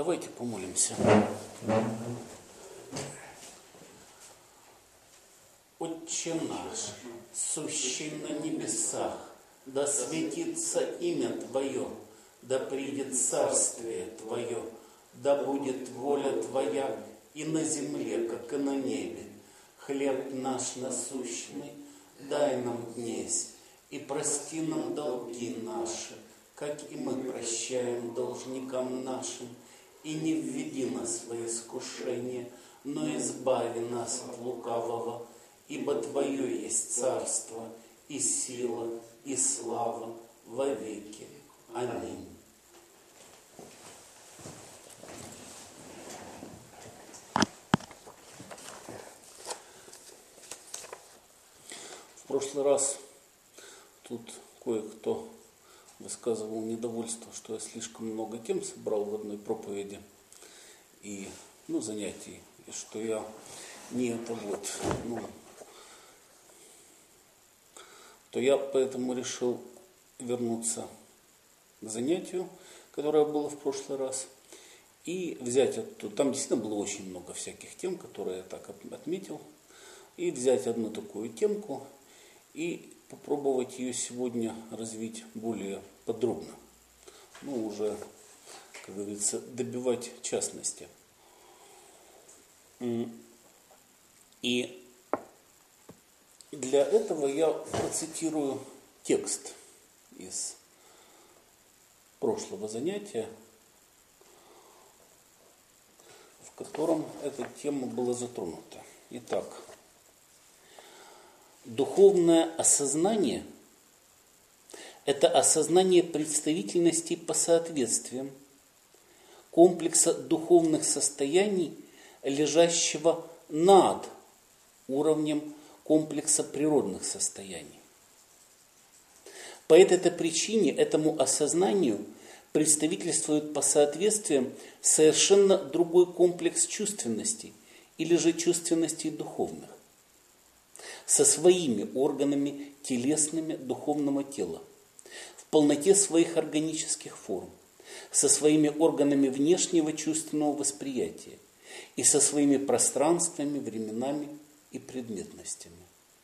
Давайте помолимся. Отче наш, сущий на небесах, да светится имя Твое, да придет царствие Твое, да будет воля Твоя и на земле, как и на небе. Хлеб наш насущный дай нам днесь, и прости нам долги наши, как и мы прощаем должникам нашим. И не введи нас в искушение, но избави нас от лукавого, ибо Твое есть царство, и сила, и слава во веки. Аминь. В прошлый раз тут кое-кто высказывал недовольство, что я слишком много тем собрал в одной проповеди и занятий, и что я не это то я поэтому решил вернуться к занятию, которое было в прошлый раз, и взять оттуда, там действительно было очень много всяких тем, которые я так отметил, и взять одну такую темку и попробовать ее сегодня развить более подробно. Уже, как говорится, добивать частности. И для этого я процитирую текст из прошлого занятия, в котором эта тема была затронута. Итак, духовное осознание – это осознание представительности по соответствиям, комплекса духовных состояний, лежащего над уровнем комплекса природных состояний. По этой причине этому осознанию представительствует по соответствиям совершенно другой комплекс чувственностей или же чувственностей духовных, со своими органами телесными духовного тела, в полноте своих органических форм, со своими органами внешнего чувственного восприятия и со своими пространствами, временами и предметностями.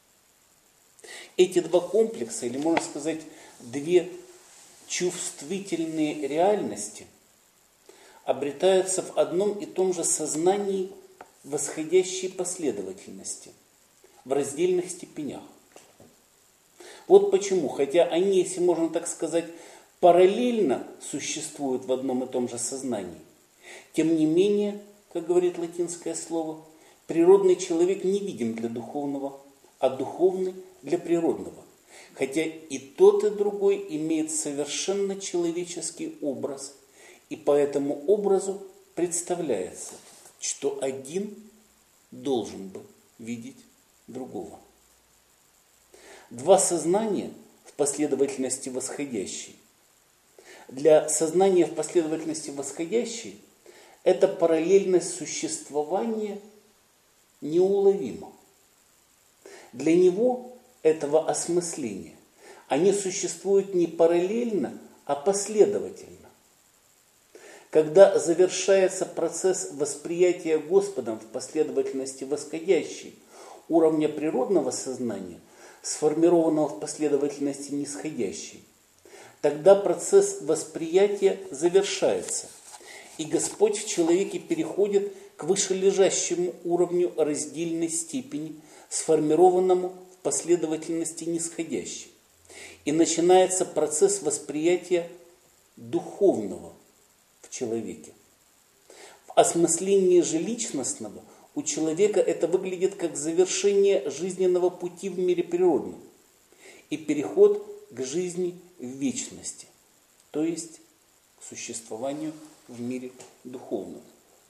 Эти два комплекса, или можно сказать, две чувствительные реальности, обретаются в одном и том же сознании восходящей последовательности, в раздельных степенях. Вот почему, хотя они, если можно так сказать, параллельно существуют в одном и том же сознании, тем не менее, как говорит латинское слово, природный человек не видим для духовного, а духовный для природного. Хотя и тот, и другой имеет совершенно человеческий образ, и по этому образу представляется, что один должен бы видеть другого. Два сознания в последовательности восходящей. Для сознания в последовательности восходящей это параллельность существования неуловима. Для него, этого осмысления, они существуют не параллельно, а последовательно. Когда завершается процесс восприятия Господом в последовательности восходящей уровня природного сознания, сформированного в последовательности нисходящей, тогда процесс восприятия завершается, и Господь в человеке переходит к вышележащему уровню раздельной степени, сформированному в последовательности нисходящей. И начинается процесс восприятия духовного в человеке. В осмыслении же личностного у человека это выглядит как завершение жизненного пути в мире природном и переход к жизни в вечности, то есть к существованию в мире духовном.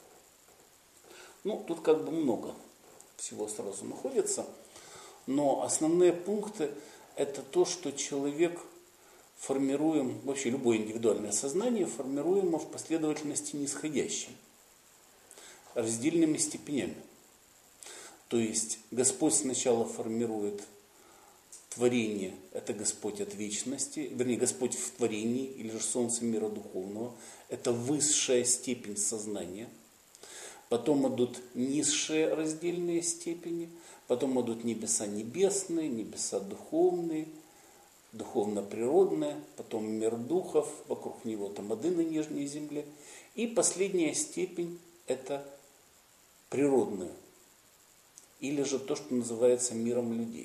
Тут много всего сразу находится, но основные пункты – это то, что человек формируем, вообще любое индивидуальное сознание формируемо в последовательности нисходящей, раздельными степенями. То есть Господь сначала формирует Творение – это Господь от вечности, вернее, Господь в творении, или же солнце мира духовного. Это высшая степень сознания. Потом идут низшие раздельные степени, потом идут небеса небесные, небеса духовные, духовно-природные, потом мир духов, вокруг него там ады на нижней земле. И последняя степень – это природная, или же то, что называется миром людей.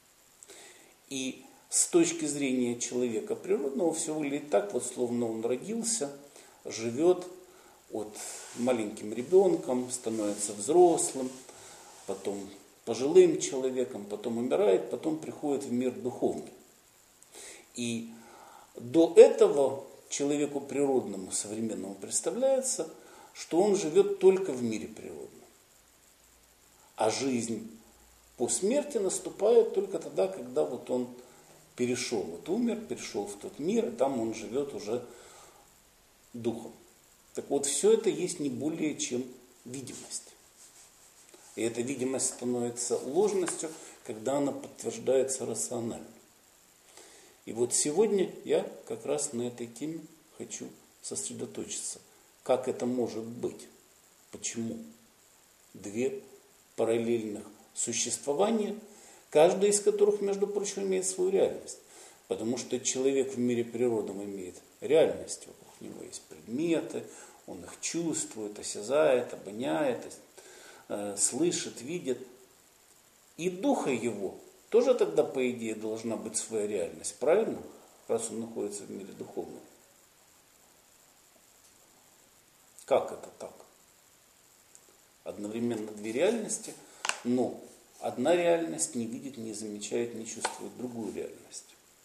И с точки зрения человека природного все выглядит так, вот словно он родился, живет от маленьким ребенком, становится взрослым, потом пожилым человеком, потом умирает, потом приходит в мир духовный. И до этого человеку природному, современному представляется, что он живет только в мире природном. А жизнь по смерти наступает только тогда, когда вот он перешел, вот умер, перешел в тот мир, и там он живет уже духом. Так вот, все это есть не более чем видимость. И эта видимость становится ложностью, когда она подтверждается рационально. И вот сегодня я как раз на этой теме хочу сосредоточиться. Как это может быть? Почему? Две параллельных существования, каждое из которых, между прочим, имеет свою реальность. Потому что человек в мире природном имеет реальность. Вокруг него есть предметы, он их чувствует, осязает, обоняет, слышит, видит. И духа его тоже тогда, по идее, должна быть своя реальность. Правильно? Раз он находится в мире духовном. Как это так? Одновременно две реальности, но одна реальность не видит, не замечает, не чувствует другую реальность.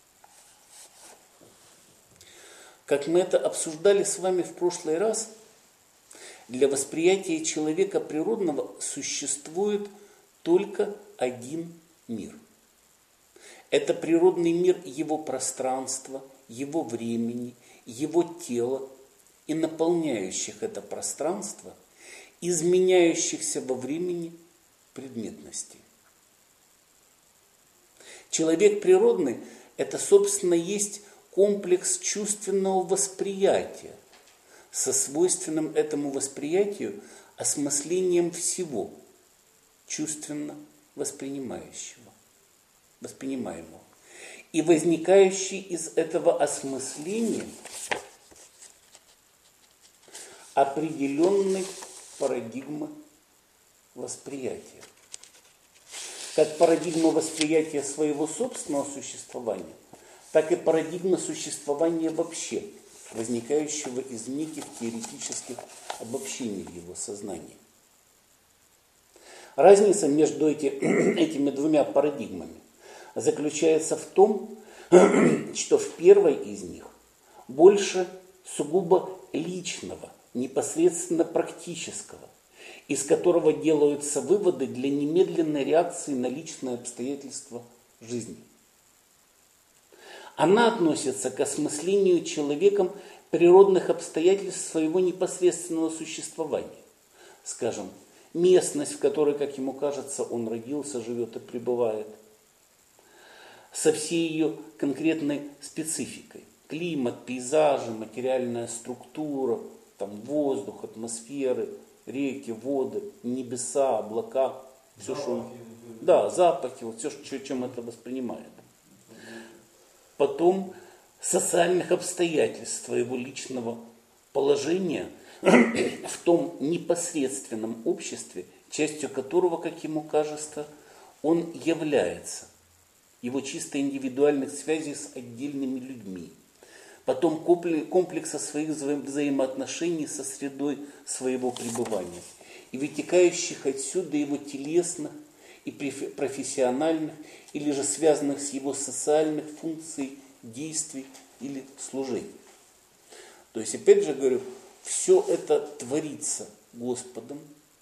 Как мы это обсуждали с вами в прошлый раз, для восприятия человека природного существует только один мир. Это природный мир его пространства, его времени, его тела и наполняющих это пространство, изменяющихся во времени предметности. Человек природный – это, собственно, есть комплекс чувственного восприятия со свойственным этому восприятию осмыслением всего чувственно воспринимаемого. И возникающий из этого осмысления определенной парадигмы восприятия. Как парадигма восприятия своего собственного существования, так и парадигма существования вообще, возникающего из неких теоретических обобщений его сознания. Разница между этими двумя парадигмами заключается в том, что в первой из них больше сугубо личного, непосредственно практического, из которого делаются выводы для немедленной реакции на личные обстоятельства жизни. Она относится к осмыслению человеком природных обстоятельств своего непосредственного существования. Скажем, местность, в которой, как ему кажется, он родился, живет и пребывает, со всей ее конкретной спецификой. Климат, пейзажи, материальная структура, там воздух, атмосферы, реки, воды, небеса, облака, все, что он... Да, запахи, вот все, чем это воспринимает. Потом социальных обстоятельств своего личного положения в том непосредственном обществе, частью которого, как ему кажется, он является. Его чисто индивидуальных связей с отдельными людьми. Потом комплекса своих взаимоотношений со средой своего пребывания. И вытекающих отсюда его телесных и профессиональных, или же связанных с его социальных функций, действий или служений. То есть, опять же говорю, все это творится Господом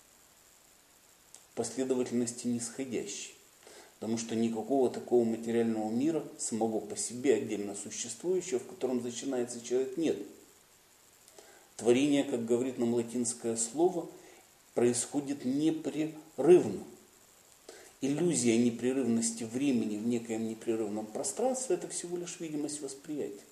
в последовательности нисходящей. Потому что никакого такого материального мира, самого по себе, отдельно существующего, в котором начинается человек, нет. Творение, как говорит нам латинское слово, происходит непрерывно. иллюзия непрерывности времени в некоем непрерывном пространстве – это всего лишь видимость восприятия.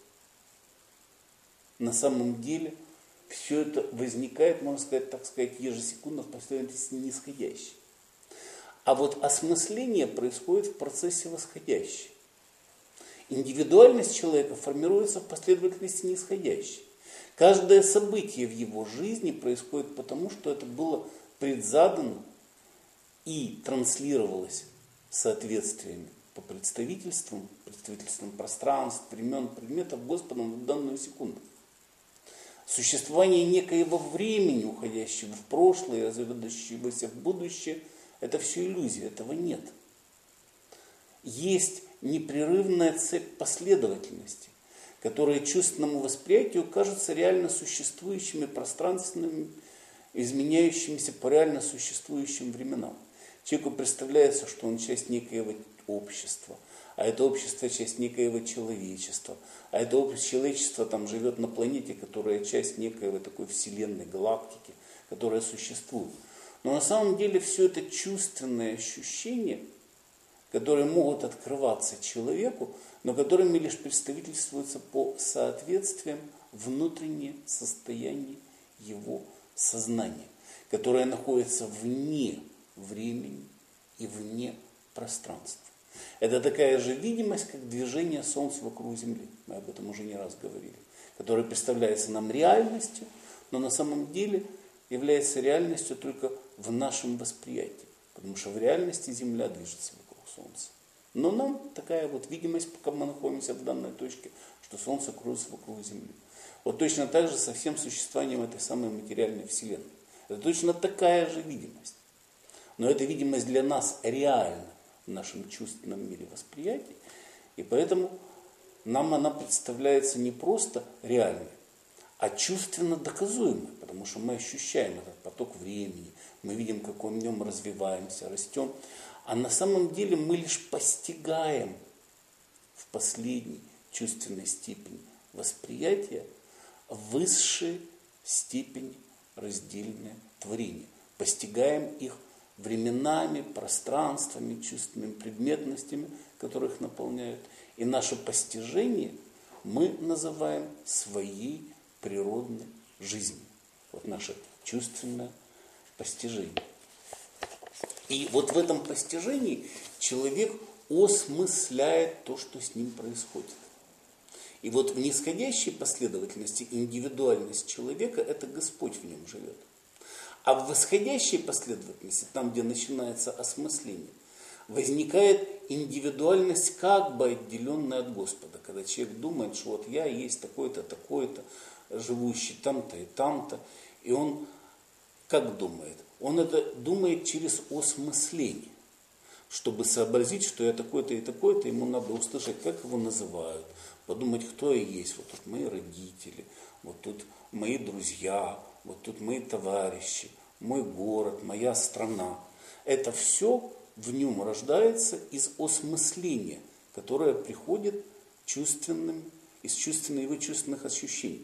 На самом деле все это возникает, можно сказать, так сказать, ежесекундно в последовательности нисходящей. А вот осмысление происходит в процессе восходящей. Индивидуальность человека формируется в последовательности нисходящей. Каждое событие в его жизни происходит потому, что это было предзадано и транслировалось соответствиями по представительствам пространств, времен, предметов Господом в данную секунду. Существование некоего времени, уходящего в прошлое и развивающегося в будущее, это все иллюзия, этого нет. Есть непрерывная цепь последовательности, которые чувственному восприятию кажутся реально существующими пространственными, изменяющимися по реально существующим временам. Человеку представляется, что он часть некоего общества, а это общество часть некоего человечества, а это человечество там живет на планете, которая часть некоего такой вселенной, галактики, которая существует. Но на самом деле все это чувственные ощущения, которые могут открываться человеку, но которыми лишь представительствуются по соответствиям внутреннее состояние его сознания, которое находится вне времени и вне пространства. Это такая же видимость, как движение Солнца вокруг Земли. Мы об этом уже не раз говорили. Которое представляется нам реальностью, но на самом деле является реальностью только в нашем восприятии. Потому что в реальности Земля движется вокруг Солнца. Но нам такая вот видимость, пока мы находимся в данной точке, что Солнце кружится вокруг Земли. Вот точно так же со всем существованием этой самой материальной Вселенной. Это точно такая же видимость. Но эта видимость для нас реальна в нашем чувственном мире восприятия. И поэтому нам она представляется не просто реальной, а чувственно доказуемой. Потому что мы ощущаем этот поток времени, мы видим, как мы в нем развиваемся, растем. А на самом деле мы лишь постигаем в последней чувственной степени восприятия высшая степень раздельное творение. Постигаем их временами, пространствами, чувственными предметностями, которых наполняют. И наше постижение мы называем своей природной жизнью. Вот наше чувственное постижение. И вот в этом постижении человек осмысляет то, что с ним происходит. И вот в нисходящей последовательности индивидуальность человека – это Господь в нем живет. А в восходящей последовательности, там, где начинается осмысление, возникает индивидуальность, как бы отделенная от Господа. Когда человек думает, что вот я есть такой-то, такой-то, живущий там-то и там-то. И он как думает? Он это думает через осмысление. Чтобы сообразить, что я такой-то и такой-то, ему надо услышать, как его называют, подумать, кто я есть. Вот тут мои родители, вот тут мои друзья, вот тут мои товарищи, мой город, моя страна. Это все в нем рождается из осмысления, которое приходит из его чувственных ощущений.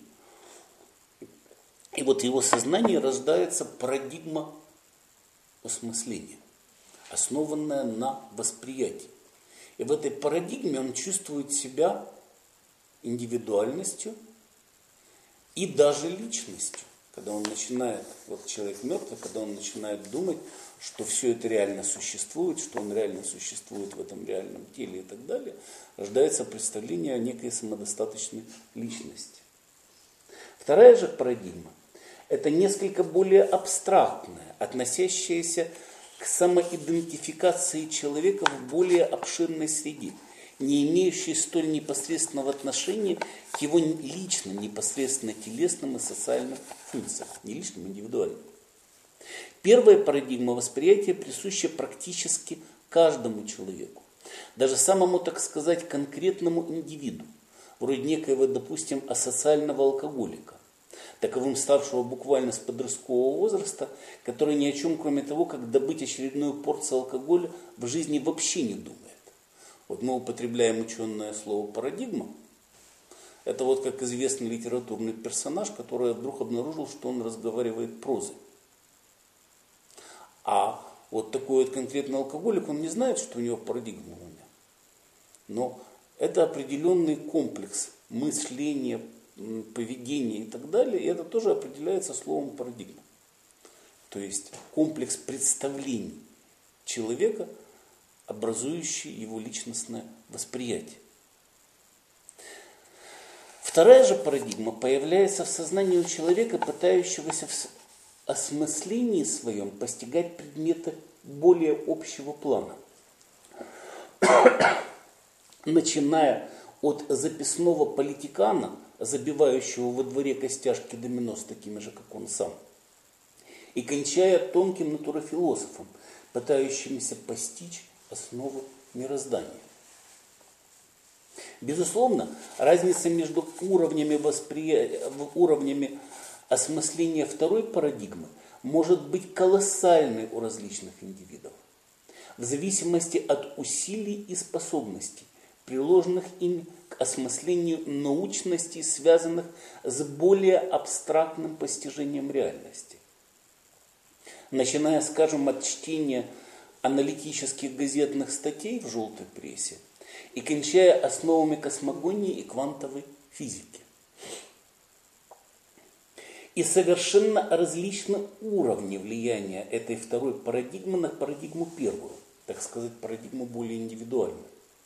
И вот в его сознании рождается парадигма осмысления, основанная на восприятии. И в этой парадигме он чувствует себя индивидуальностью и даже личностью. Когда он начинает, вот человек мертвый, когда он начинает думать, что все это реально существует, что он реально существует в этом реальном теле и так далее, рождается представление о некой самодостаточной личности. Вторая же парадигма – это несколько более абстрактная, относящаяся к самоидентификации человека в более обширной среде, не имеющей столь непосредственного отношения к его личным, непосредственно телесным и социальным функциям, не личным, а индивидуальным. Первая парадигма восприятия присуща практически каждому человеку, даже самому, так сказать, конкретному индивиду, вроде некоего, допустим, асоциального алкоголика, таковым ставшего буквально с подросткового возраста, который ни о чем, кроме того, как добыть очередную порцию алкоголя, в жизни вообще не думает. Вот мы употребляем ученое слово «парадигма». Это вот как известный литературный персонаж, который вдруг обнаружил, что он разговаривает прозой. А Вот такой вот конкретный алкоголик, он не знает, что у него парадигма в уме. Но это определенный комплекс мышления, поведения и так далее. И это тоже определяется словом парадигма. То есть комплекс представлений человека, образующий его личностное восприятие. Вторая же парадигма появляется в сознании у человека, пытающегося в осмыслении своем постигать предметы более общего плана. Начиная от записного политикана, забивающего во дворе костяшки домино с такими же, как он сам, и кончая тонким натурофилософом, пытающимся постичь основы мироздания. Безусловно, разница между уровнями осмысления второй парадигмы может быть колоссальной у различных индивидов, в зависимости от усилий и способностей, приложенных ими к осмыслению научностей, связанных с более абстрактным постижением реальности. Начиная, скажем, от чтения аналитических газетных статей в желтой прессе и кончая основами космогонии и квантовой физики. И совершенно различны уровни влияния этой второй парадигмы на парадигму первую, так сказать, парадигму более индивидуальную.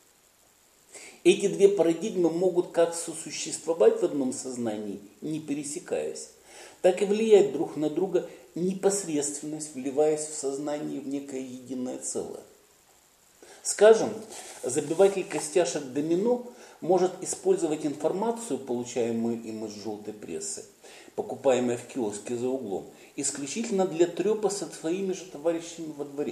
Эти две парадигмы могут как сосуществовать в одном сознании, не пересекаясь, так и влиять друг на друга непосредственно, вливаясь в сознание в некое единое целое. Скажем, забиватель костяшек домино может использовать информацию, получаемую им из желтой прессы, покупаемой в киоске за углом, исключительно для трепа со своими же товарищами во дворе.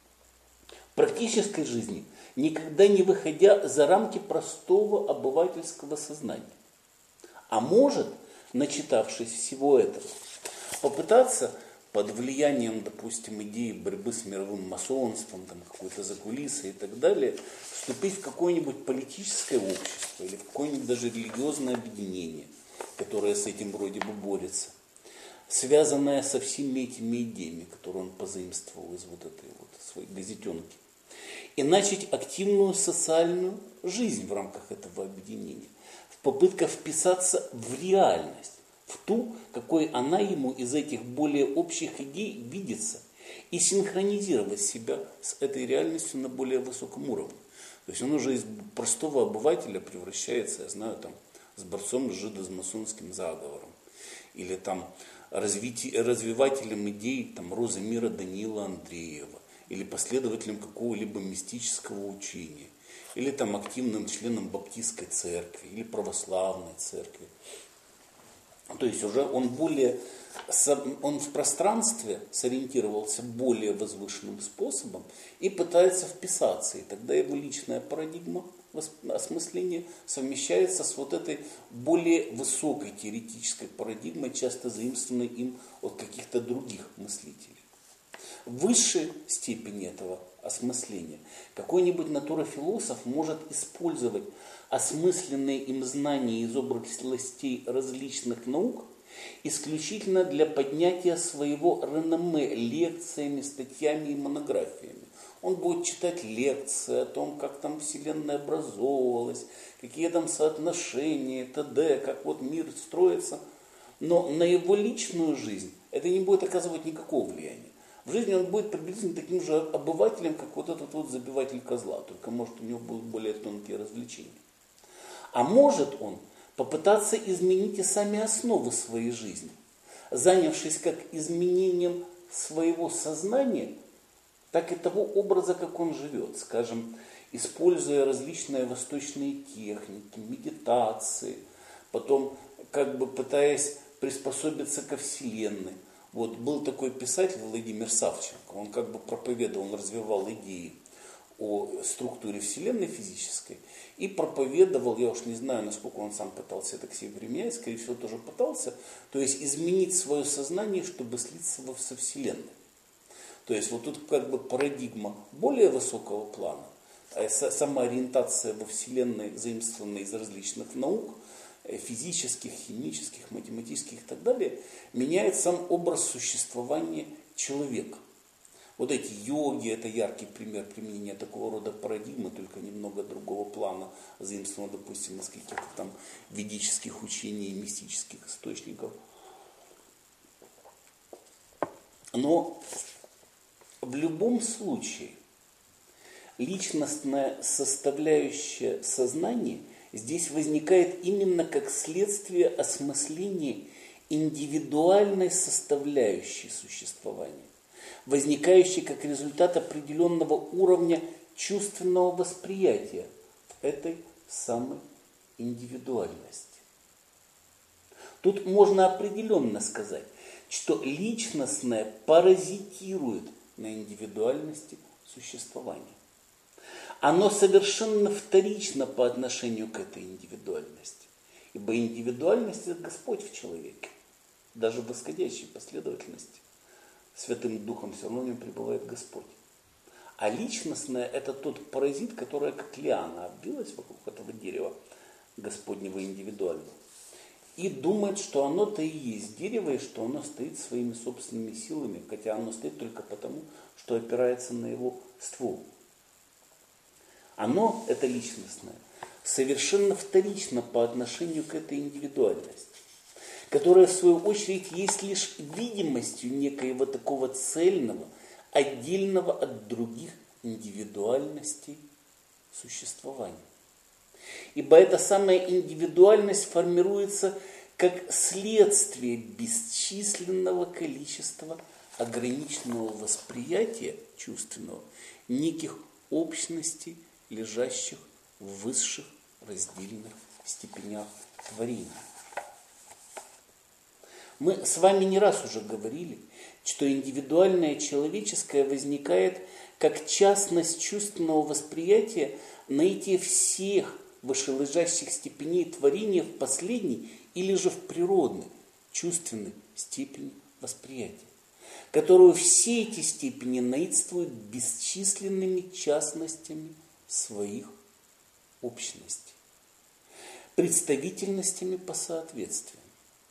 В практической жизни, никогда не выходя за рамки простого обывательского сознания. А может, начитавшись всего этого, попытаться под влиянием, допустим, идеи борьбы с мировым масонством, там, какой-то закулисой и так далее, вступить в какое-нибудь политическое общество или в какое-нибудь даже религиозное объединение, которое с этим вроде бы борется, связанное со всеми этими идеями, которые он позаимствовал из вот этой вот своей газетенки, и начать активную социальную жизнь в рамках этого объединения, в попытках вписаться в реальность, в ту, какой она ему из этих более общих идей видится, и синхронизировать себя с этой реальностью на более высоком уровне. То есть он уже из простого обывателя превращается, я знаю, там, с борцом с жидомасонским заговором, или там развивателем идей там, Розы мира Даниила Андреева, или последователем какого-либо мистического учения, или там активным членом баптистской церкви, или православной церкви. То есть уже он в пространстве сориентировался более возвышенным способом и пытается вписаться. И тогда его личная парадигма осмысления совмещается с вот этой более высокой теоретической парадигмой, часто заимствованной им от каких-то других мыслителей. В высшей степени этого осмысления какой-нибудь натурофилософ может использовать осмысленные им знания из областей различных наук исключительно для поднятия своего реноме лекциями, статьями и монографиями. Он будет читать лекции о том, как там Вселенная образовывалась, какие там соотношения, т.д., как вот мир строится. Но на его личную жизнь это не будет оказывать никакого влияния. В жизни он будет приблизительно таким же обывателем, как вот этот вот забиватель козла, только может у него будут более тонкие развлечения. А может он попытаться изменить и сами основы своей жизни, занявшись как изменением своего сознания, так и того образа, как он живет, скажем, используя различные восточные техники, медитации, потом как бы пытаясь приспособиться ко Вселенной. Вот был такой писатель Владимир Савченко, он как бы проповедовал, он развивал идеи о структуре Вселенной физической и проповедовал, я уж не знаю, насколько он сам пытался это к себе применять, скорее всего тоже пытался, то есть изменить свое сознание, чтобы слиться со Вселенной. То есть вот тут как бы парадигма более высокого плана, самоориентация во Вселенной, заимствованная из различных наук, физических, химических, математических и так далее, меняет сам образ существования человека. Вот эти йоги, это яркий пример применения такого рода парадигмы, только немного другого плана, заимствовано, допустим, из каких-то там ведических учений и мистических источников. Но в любом случае личностная составляющая сознания здесь возникает именно как следствие осмысления индивидуальной составляющей существования, возникающей как результат определенного уровня чувственного восприятия этой самой индивидуальности. Тут можно определенно сказать, что личностное паразитирует на индивидуальности существования. Оно совершенно вторично по отношению к этой индивидуальности. Ибо индивидуальность – это Господь в человеке. Даже в восходящей последовательности Святым Духом все равно в нем пребывает Господь. А личностное – это тот паразит, который как лиана обвилась вокруг этого дерева Господнего индивидуального. И думает, что оно-то и есть дерево, и что оно стоит своими собственными силами, хотя оно стоит только потому, что опирается на его ствол. Оно, это личностное, совершенно вторично по отношению к этой индивидуальности, которая, в свою очередь, есть лишь видимостью некоего такого цельного, отдельного от других индивидуальностей существования. Ибо эта самая индивидуальность формируется как следствие бесчисленного количества ограниченного восприятия чувственного неких общностей, лежащих в высших раздельных степенях творения. Мы с вами не раз уже говорили, что индивидуальное человеческое возникает как частность чувственного восприятия наития всех вышележащих степеней творения в последней или же в природной, чувственной степени восприятия, которую все эти степени наидствуют бесчисленными частностями своих общностей, представительностями по соответствию.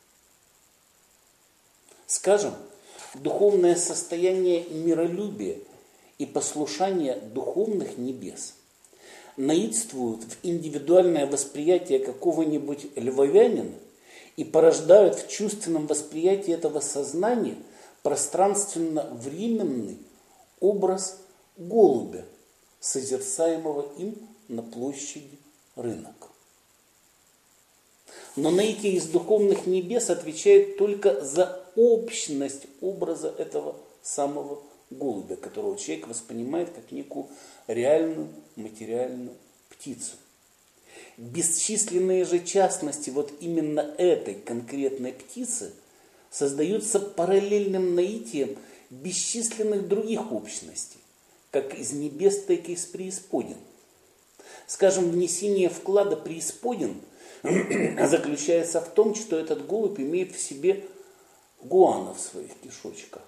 Скажем, духовное состояние миролюбия и послушания духовных небес наидствуют в индивидуальное восприятие какого-нибудь львовянина и порождают в чувственном восприятии этого сознания пространственно-временный образ голубя, созерцаемого им на площади рынок. Но наитие из духовных небес отвечает только за общность образа этого самого голубя, которого человек воспринимает как некую реальную материальную птицу. Бесчисленные же частности вот именно этой конкретной птицы создаются параллельным наитием бесчисленных других общностей, как из небес, так и из преисподин. Скажем, внесение вклада преисподин заключается в том, что этот голубь имеет в себе гуана в своих кишочках,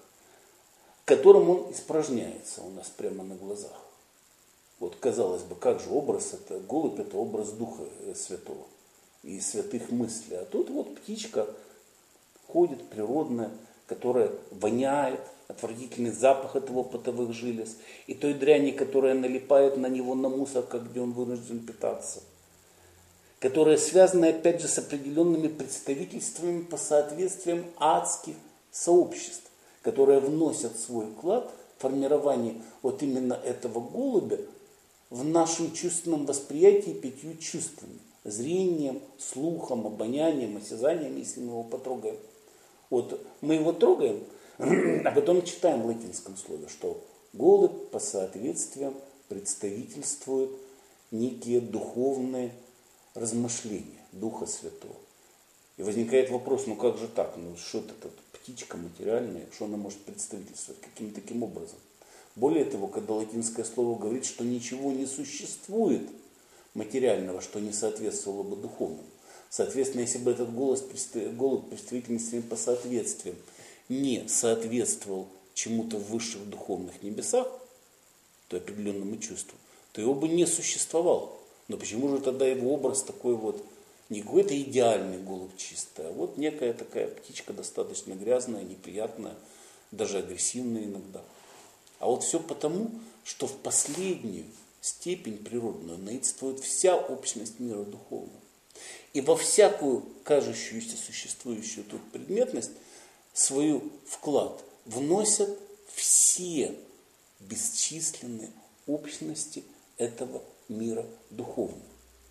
которым он испражняется у нас прямо на глазах. Вот казалось бы, как же образ это, голубь это образ Духа Святого и святых мыслей. А тут вот птичка ходит природная, которая воняет, отвратительный запах от его потовых желез, и той дряни, которая налипает на него на мусорках, где он вынужден питаться, которая связана опять же с определенными представительствами по соответствиям адских сообществ, которые вносят свой вклад в формирование вот именно этого голубя в нашем чувственном восприятии 5 чувствами: зрением, слухом, обонянием, осязанием, если мы его потрогаем. Вот мы его трогаем, а потом читаем в латинском слове, что голубь по соответствиям представительствует некие духовные размышления Духа Святого. И возникает вопрос, ну как же так, ну что это птичка материальная, что она может представительствовать, каким таким образом? Более того, когда латинское слово говорит, что ничего не существует материального, что не соответствовало бы духовному. Соответственно, если бы этот голубь представительностями по соответствиям не соответствовал чему-то в высших духовных небесах, то определенному чувству, то его бы не существовало. Но почему же тогда его образ такой вот, не какой-то идеальный голубь чистый, а вот некая такая птичка достаточно грязная, неприятная, даже агрессивная иногда. А вот все потому, что в последнюю степень природную наидствует вся общность мира духовного. И во всякую кажущуюся существующую тут предметность свою вклад вносят все бесчисленные общности этого мира духовного.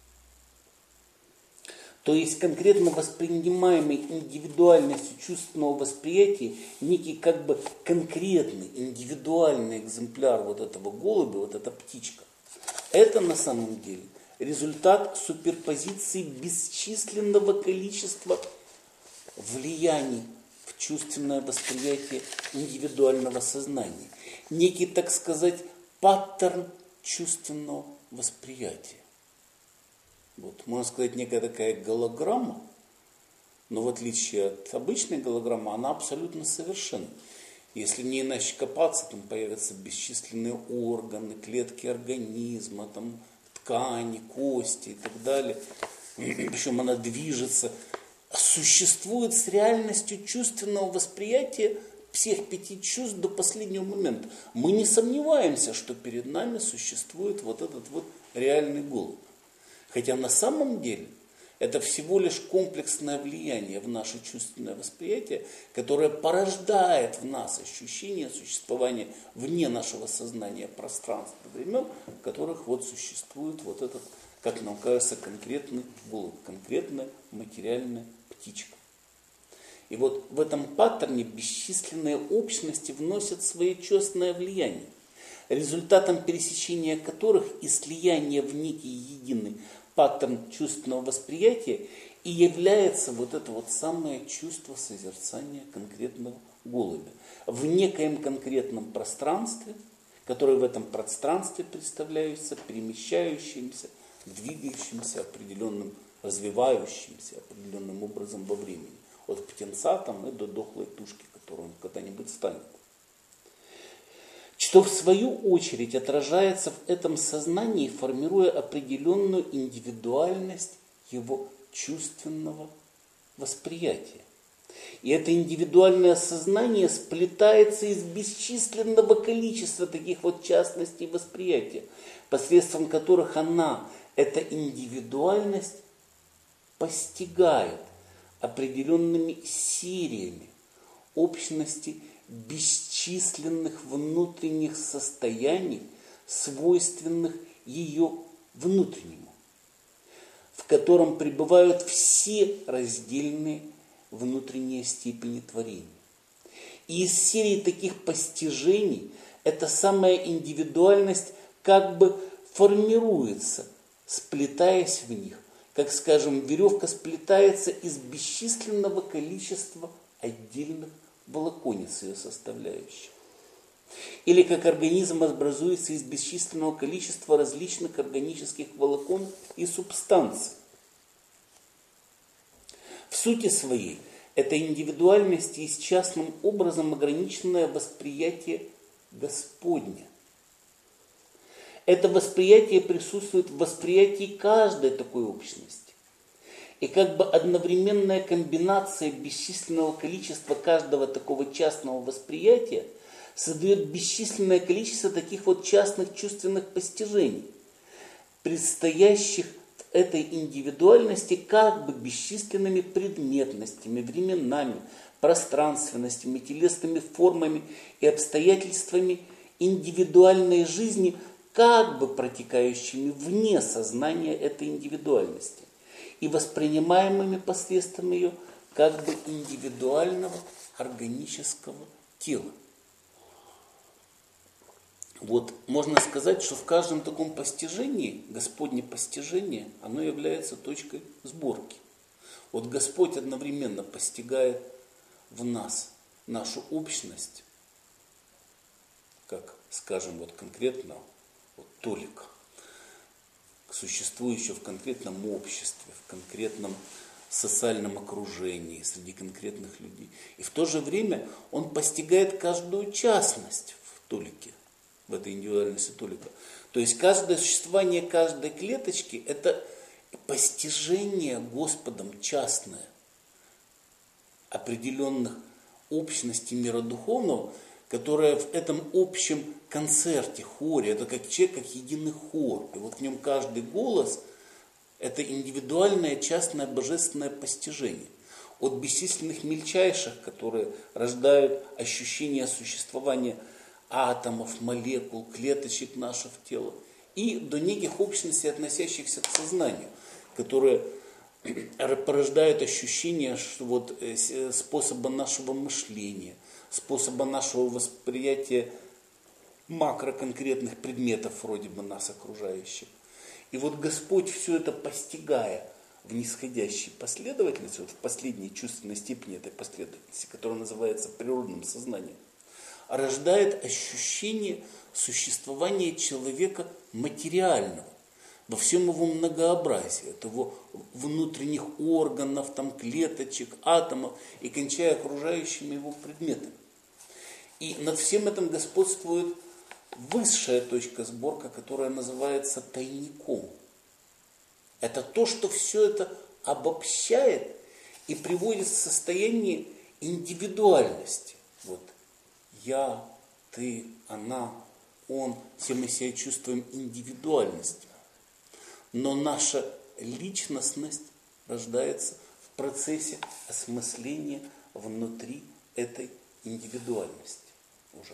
То есть конкретно воспринимаемой индивидуальностью чувственного восприятия некий как бы конкретный, индивидуальный экземпляр вот этого голубя, вот эта птичка, это на самом деле результат суперпозиции бесчисленного количества влияний в чувственное восприятие индивидуального сознания. Некий, так сказать, паттерн чувственного восприятия. Вот, можно сказать, некая такая голограмма, но в отличие от обычной голограммы, она абсолютно совершенна. Если не иначе копаться, там появятся бесчисленные органы, клетки организма, там, ткани, кости и так далее. Причем она движется, существует с реальностью чувственного восприятия всех 5 чувств до последнего момента. Мы не сомневаемся, что перед нами существует вот этот вот реальный голубь. Хотя на самом деле это всего лишь комплексное влияние в наше чувственное восприятие, которое порождает в нас ощущение существования вне нашего сознания пространства, времен, в которых вот существует вот этот, как нам кажется, конкретный голубь, конкретная материальная птичка. И вот в этом паттерне бесчисленные общности вносят свое чувственное влияние, результатом пересечения которых и слияния в некий единый паттерн чувственного восприятия и является вот это вот самое чувство созерцания конкретного голубя в некоем конкретном пространстве, которое в этом пространстве представляется перемещающимся, двигающимся определенным, развивающимся определенным образом во времени. От птенца там и до дохлой тушки, которую он когда-нибудь станет. Что в свою очередь отражается в этом сознании, формируя определенную индивидуальность его чувственного восприятия. И это индивидуальное сознание сплетается из бесчисленного количества таких вот частностей восприятия, посредством которых она, эта индивидуальность, постигает определенными сериями общности бесчисленных внутренних состояний, свойственных ее внутреннему, в котором пребывают все раздельные внутренние степени творения. И из серии таких постижений эта самая индивидуальность как бы формируется, сплетаясь в них, как, скажем, веревка сплетается из бесчисленного количества отдельных волоконец ее составляющих. Или как организм образуется из бесчисленного количества различных органических волокон и субстанций. В сути своей, это индивидуальность есть частным образом ограниченное восприятие Господне. Это восприятие присутствует в восприятии каждой такой общности. И как бы одновременная комбинация бесчисленного количества каждого такого частного восприятия создает бесчисленное количество таких вот частных чувственных постижений, предстоящих в этой индивидуальности как бы бесчисленными предметностями, временами, пространственностями, телесными формами и обстоятельствами индивидуальной жизни, как бы протекающими вне сознания этой индивидуальности и воспринимаемыми посредством ее как бы индивидуального органического тела. Вот можно сказать, что в каждом таком постижении, Господне постижение, оно является точкой сборки. Вот Господь одновременно постигает в нас нашу общность, как, скажем, вот конкретно вот Толика, существующего в конкретном обществе, в конкретном социальном окружении, среди конкретных людей. И в то же время он постигает каждую частность в Толике, в этой индивидуальности Толика. То есть каждое существование каждой клеточки – это постижение Господом частное определенных общностей мира духовного, которое в этом общем концерте, хоре, это как человек, как единый хор. И вот в нем каждый голос – это индивидуальное, частное, божественное постижение. От бесчисленных мельчайших, которые рождают ощущение существования атомов, молекул, клеточек нашего тела, и до неких общностей, относящихся к сознанию, которые порождают ощущение что вот, способа нашего мышления, способа нашего восприятия макроконкретных предметов, вроде бы нас окружающих. И вот Господь, все это постигая в нисходящей последовательности, вот в последней чувственной степени этой последовательности, которая называется природным сознанием, рождает ощущение существования человека материального во всем его многообразии, от его внутренних органов, там, клеточек, атомов и кончая окружающими его предметами. И над всем этим господствует высшая точка сборка, которая называется тайником. Это то, что все это обобщает и приводит в состояние индивидуальности. Вот я, ты, она, он, все мы себя чувствуем индивидуальностью. Но наша личностность рождается в процессе осмысления внутри этой индивидуальности уже.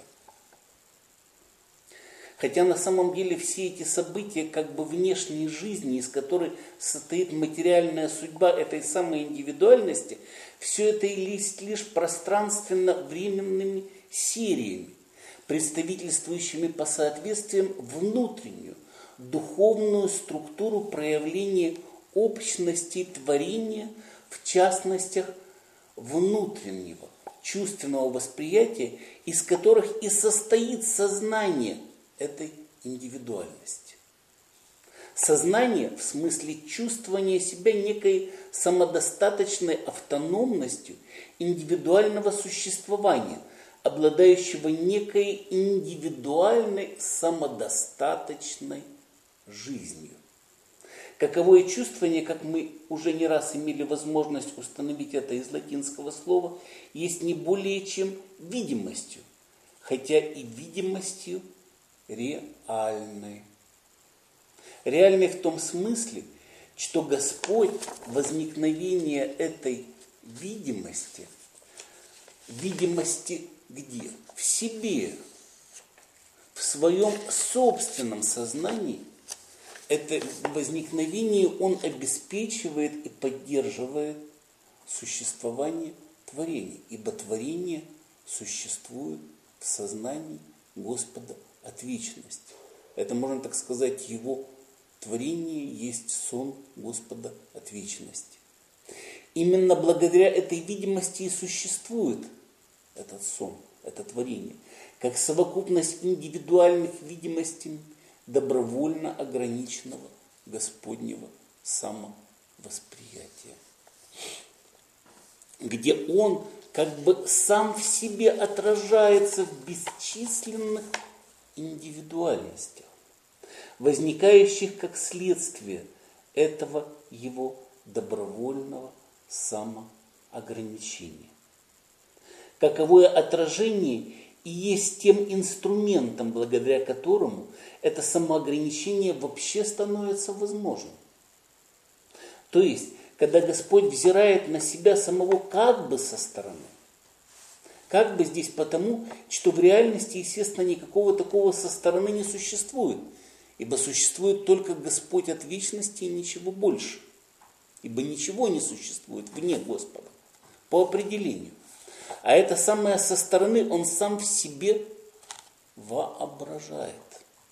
Хотя на самом деле все эти события как бы внешней жизни, из которой состоит материальная судьба этой самой индивидуальности, все это есть лишь пространственно-временными сериями, представительствующими по соответствиям внутреннюю, духовную структуру проявления общности творения в частностях внутреннего, чувственного восприятия, из которых и состоит сознание этой индивидуальности. Сознание в смысле чувствования себя некой самодостаточной автономностью индивидуального существования, обладающего некой индивидуальной самодостаточной жизнью. Каковое чувствование, как мы уже не раз имели возможность установить это из латинского слова, есть не более чем видимостью, хотя и видимостью реальной. Реальной в том смысле, что Господь возникновение этой видимости где? В себе, в своем собственном сознании, это возникновение Он обеспечивает и поддерживает существование творения, ибо творение существует в сознании Господа от вечности. Это, можно так сказать, Его творение есть сон Господа от вечности. Именно благодаря этой видимости и существует этот сон, это творение, как совокупность индивидуальных видимостей добровольно ограниченного Господнего самовосприятия, где Он как бы сам в себе отражается в бесчисленных индивидуальностях, возникающих как следствие этого Его добровольного самоограничения. Каковое отражение и есть тем инструментом, благодаря которому это самоограничение вообще становится возможным. То есть, когда Господь взирает на себя самого как бы со стороны, как бы здесь потому, что в реальности, естественно, никакого такого со стороны не существует, ибо существует только Господь от вечности и ничего больше, ибо ничего не существует вне Господа по определению. А это самое со стороны Он сам в себе воображает.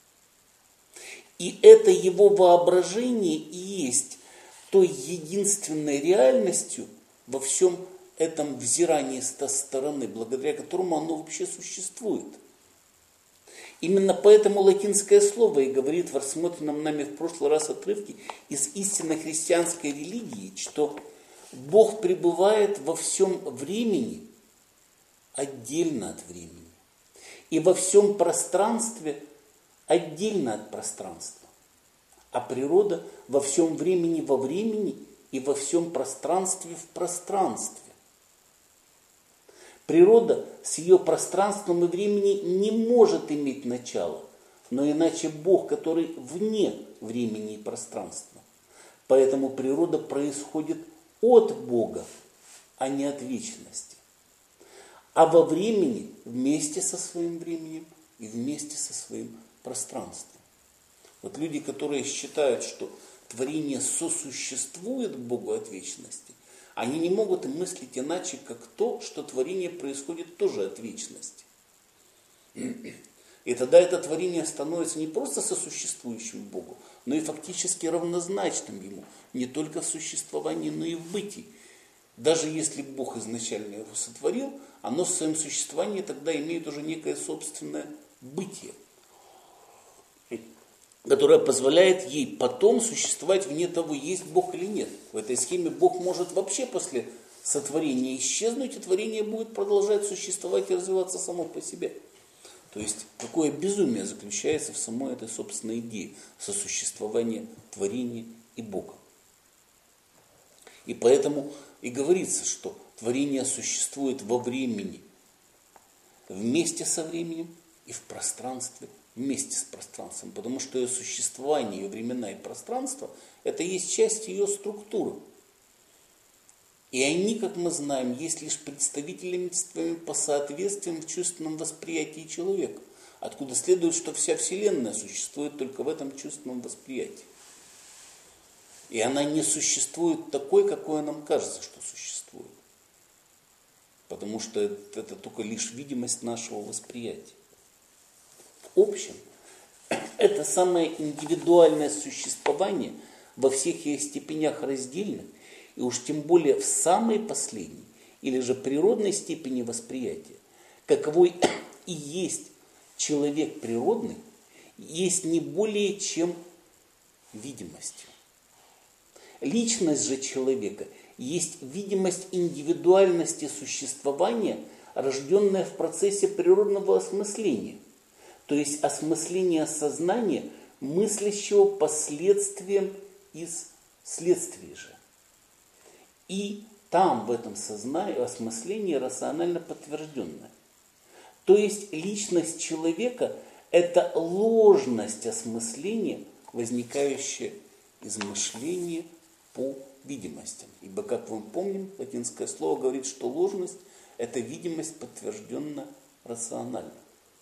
И это Его воображение и есть той единственной реальностью во всем этом взирании со стороны, благодаря которому оно вообще существует. Именно поэтому латинское слово и говорит в рассмотренном нами в прошлый раз отрывке из истинно христианской религии, что Бог пребывает во всем времени отдельно от времени и во всем пространстве отдельно от пространства, а природа во всем времени во времени и во всем пространстве в пространстве. Природа с ее пространством и временем не может иметь начала, но иначе Бог, который вне времени и пространства. Поэтому природа происходит от Бога, а не от вечности. А во времени вместе со своим временем и вместе со своим пространством. Вот люди, которые считают, что творение сосуществует к Богу от вечности, они не могут мыслить иначе, как то, что творение происходит тоже от вечности. И тогда это творение становится не просто сосуществующим Богу, но и фактически равнозначным Ему, не только в существовании, но и в бытии. Даже если Бог изначально его сотворил, оно в своем существовании тогда имеет уже некое собственное бытие, которое позволяет ей потом существовать вне того, есть Бог или нет. В этой схеме Бог может вообще после сотворения исчезнуть, и творение будет продолжать существовать и развиваться само по себе. То есть какое безумие заключается в самой этой собственной идее сосуществования творения и Бога. И поэтому и говорится, что творение существует во времени вместе со временем и в пространстве вместе с пространством, потому что ее существование, ее времена и пространство – это есть часть ее структуры. И они, как мы знаем, есть лишь представителями по соответствиям в чувственном восприятии человека, откуда следует, что вся Вселенная существует только в этом чувственном восприятии. И она не существует такой, какой нам кажется, что существует. Потому что это только лишь видимость нашего восприятия. В общем, это самое индивидуальное существование во всех ее степенях раздельных, и уж тем более в самой последней, или же природной степени восприятия, каковой и есть человек природный, есть не более чем видимостью. Личность же человека есть видимость индивидуальности существования, рожденная в процессе природного осмысления, то есть осмысления сознания, мыслящего последствием из следствий же. И там, в этом сознании, осмыслении рационально подтвержденное. То есть личность человека – это ложность осмысления, возникающая из мышления по видимостям. Ибо, как мы помним, латинское слово говорит, что ложность – это видимость, подтвержденная рационально.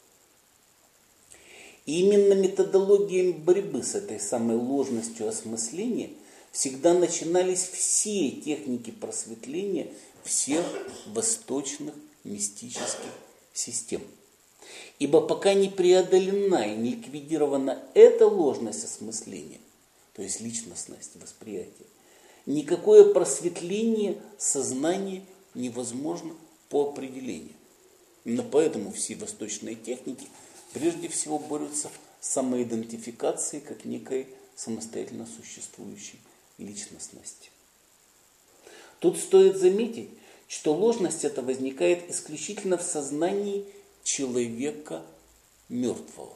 И именно методологией борьбы с этой самой ложностью осмысления всегда начинались все техники просветления всех восточных мистических систем. Ибо пока не преодолена и не ликвидирована эта ложность осмысления, то есть личностность восприятия, никакое просветление сознания невозможно по определению. Именно поэтому все восточные техники прежде всего борются с самоидентификацией как некой самостоятельно существующей личностности. Тут стоит заметить, что ложность эта возникает исключительно в сознании человека мертвого.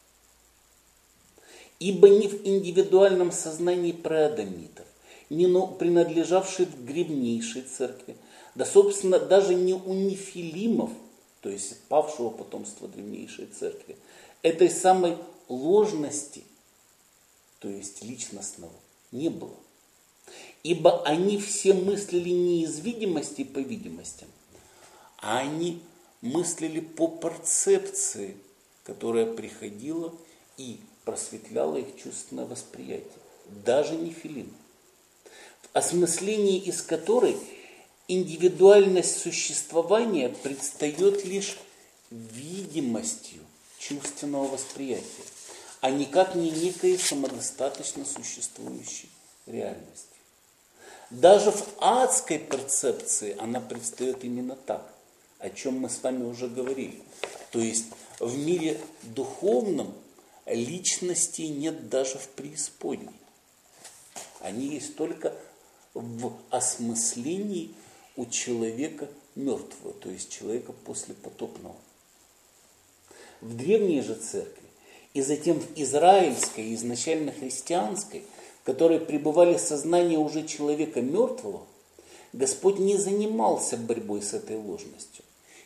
Ибо ни в индивидуальном сознании преадамитов, ни принадлежавшей в древнейшей церкви, да, собственно, даже не у нефилимов, то есть павшего потомства древнейшей церкви, этой самой ложности, то есть личностного, не было. Ибо они все мыслили не из видимости по видимостям, а они мыслили по перцепции, которая приходила и просветляла их чувственное восприятие. Даже нефилим. В осмыслении из которой индивидуальность существования предстает лишь видимостью чувственного восприятия, а никак не некой самодостаточно существующей реальности. Даже в адской перцепции она предстает именно так, о чем мы с вами уже говорили. То есть в мире духовном личностей нет даже в преисподней. Они есть только в осмыслении у человека мертвого, то есть человека послепотопного. В древней же церкви и затем в израильской, изначально христианской, в которой пребывали сознания уже человека мертвого, Господь не занимался борьбой с этой ложностью.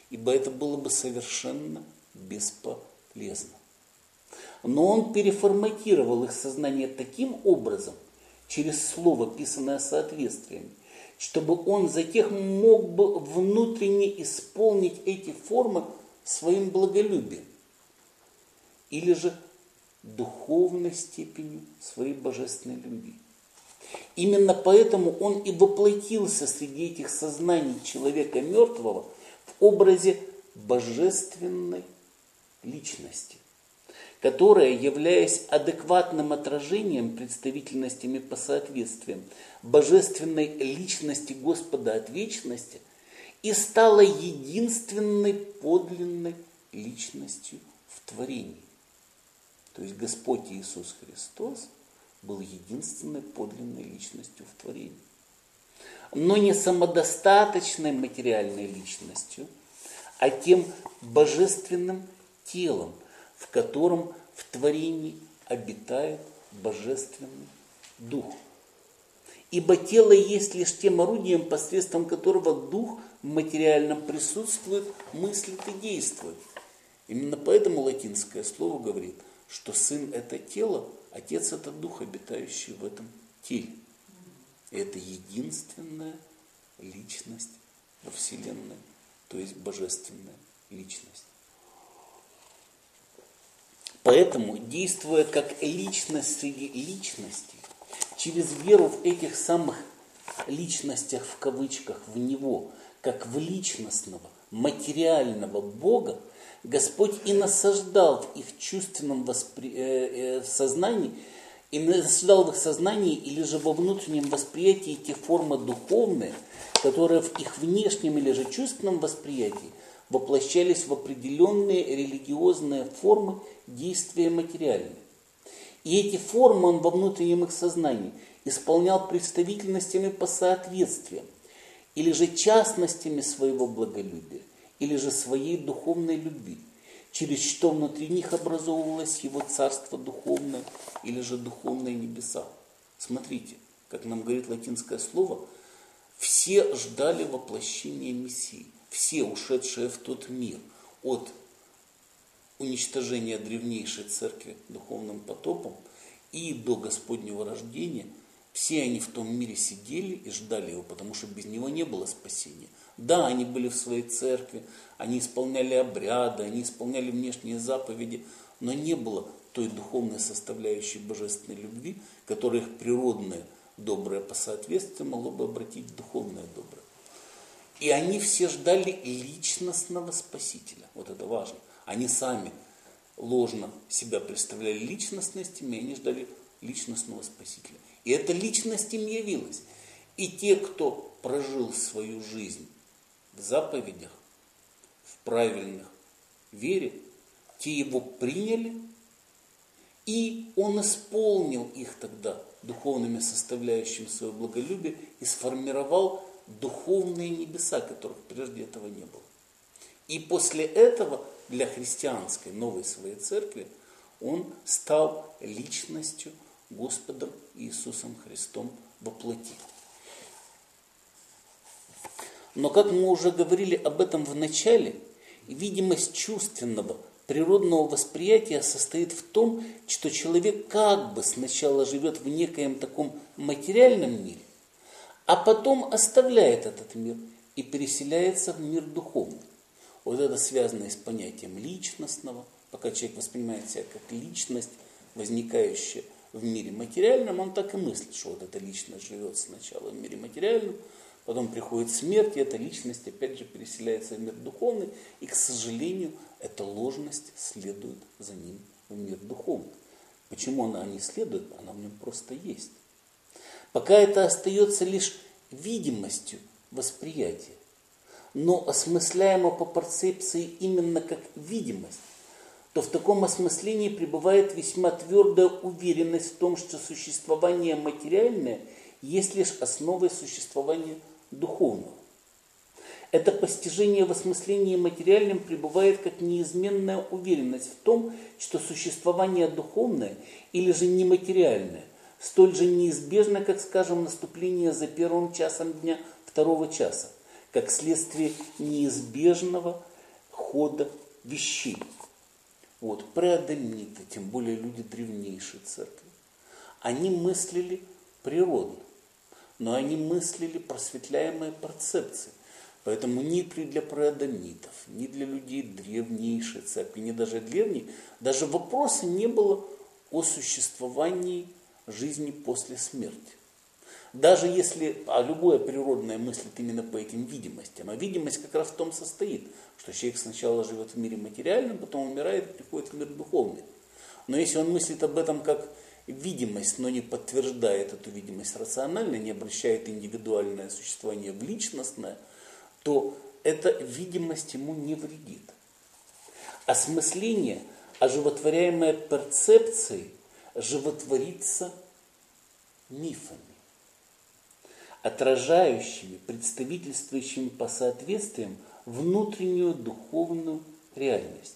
ибо это было бы совершенно бесполезно. Но он переформатировал их сознание таким образом, через слово, писанное соответствиями, чтобы он затем мог бы внутренне исполнить эти формы своим благолюбием, или же духовной степенью своей божественной любви. Именно поэтому он и воплотился среди этих сознаний человека мертвого в образе божественной личности, которая, являясь адекватным отражением представительностями по соответствиям божественной личности Господа от вечности, и стала единственной подлинной личностью в творении. То есть Господь Иисус Христос был единственной подлинной личностью в творении. Но не самодостаточной материальной личностью, а тем божественным телом, в котором в творении обитает божественный дух. Ибо тело есть лишь тем орудием, посредством которого дух в материальном присутствует, мыслит и действует. Именно поэтому латинское слово говорит, что сын – это тело, отец – это дух, обитающий в этом теле. И это единственная личность во Вселенной, то есть божественная личность. Поэтому, действуя как личность среди личностей, через веру в этих самых личностях, в кавычках, в Него, как в личностного, материального Бога, Господь и насаждал в их чувственном сознании, и насаждал в их сознании или же во внутреннем восприятии те формы духовные, которые в их внешнем или же чувственном восприятии воплощались в определенные религиозные формы действия материальные. И эти формы он во внутреннем их сознании исполнял представительностями по соответствиям, или же частностями своего благолюбия, или же своей духовной любви, через что внутри них образовывалось его царство духовное, или же духовные небеса. Смотрите, как нам говорит латинское слово, все ждали воплощения Мессии, все ушедшие в тот мир от уничтожения древнейшей церкви духовным потопом и до Господнего рождения, все они в том мире сидели и ждали его, потому что без него не было спасения. Да, они были в своей церкви, они исполняли обряды, они исполняли внешние заповеди, но не было той духовной составляющей божественной любви, которая их природное доброе по соответствию могло бы обратить в духовное доброе. И они все ждали личностного Спасителя. Вот это важно. Они сами ложно себя представляли личностностями, и они ждали личностного Спасителя. И эта личность им явилась. И те, кто прожил свою жизнь в заповедях, в правильных вере, те его приняли, и он исполнил их тогда духовными составляющими своего благолюбия и сформировал духовные небеса, которых прежде этого не было. И после этого для христианской новой своей церкви он стал личностью Господом Иисусом Христом во плоти. Но, как мы уже говорили об этом в начале, видимость чувственного, природного восприятия состоит в том, что человек как бы сначала живет в некоем таком материальном мире, а потом оставляет этот мир и переселяется в мир духовный. Вот это связано и с понятием личностного, пока человек воспринимает себя как личность, возникающая в мире материальном, он так и мыслит, что вот эта личность живет сначала в мире материальном, потом приходит смерть, и эта личность опять же переселяется в мир духовный, и, к сожалению, эта ложность следует за ним в мир духовный. Почему она не следует? Она в нем просто есть. Пока это остается лишь видимостью восприятия, но осмысляемо по перцепции именно как видимость, то в таком осмыслении пребывает весьма твердая уверенность в том, что существование материальное есть лишь основой существования духовного. Это постижение в осмыслении материальным пребывает как неизменная уверенность в том, что существование духовное или же нематериальное столь же неизбежно, как, скажем, наступление за первым часом дня второго часа, как следствие неизбежного хода вещей. Вот, преадамиты, тем более люди древнейшей церкви, они мыслили природно, но они мыслили просветляемые перцепции. Поэтому ни для преадамитов, ни для людей древнейшей церкви, ни даже древней, даже вопроса не было о существовании жизни после смерти. Даже если любое природное мыслит именно по этим видимостям, а видимость как раз в том состоит, что человек сначала живет в мире материальном, потом умирает и приходит в мир духовный. Но если он мыслит об этом как видимость, но не подтверждает эту видимость рационально, не обращает индивидуальное существование в личностное, то эта видимость ему не вредит. Осмысление, оживотворяемое перцепцией, животворится мифами, отражающими, представительствующими по соответствиям внутреннюю духовную реальность.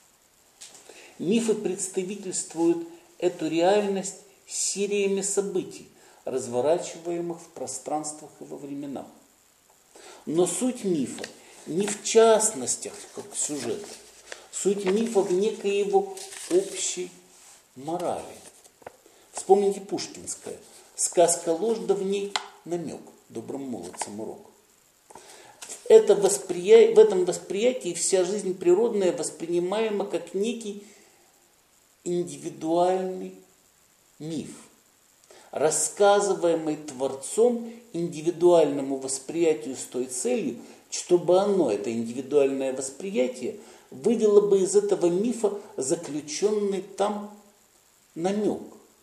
Мифы представительствуют эту реальность сериями событий, разворачиваемых в пространствах и во временах. Но суть мифа не в частностях, как сюжета. Суть мифа в некой его общей морали. Вспомните пушкинское. Сказка ложь, да в ней намек, добрым молодцам урок. В этом восприятии вся жизнь природная воспринимаема как некий индивидуальный миф, рассказываемый Творцом индивидуальному восприятию с той целью, чтобы оно, это индивидуальное восприятие, вывело бы из этого мифа заключенный там намек.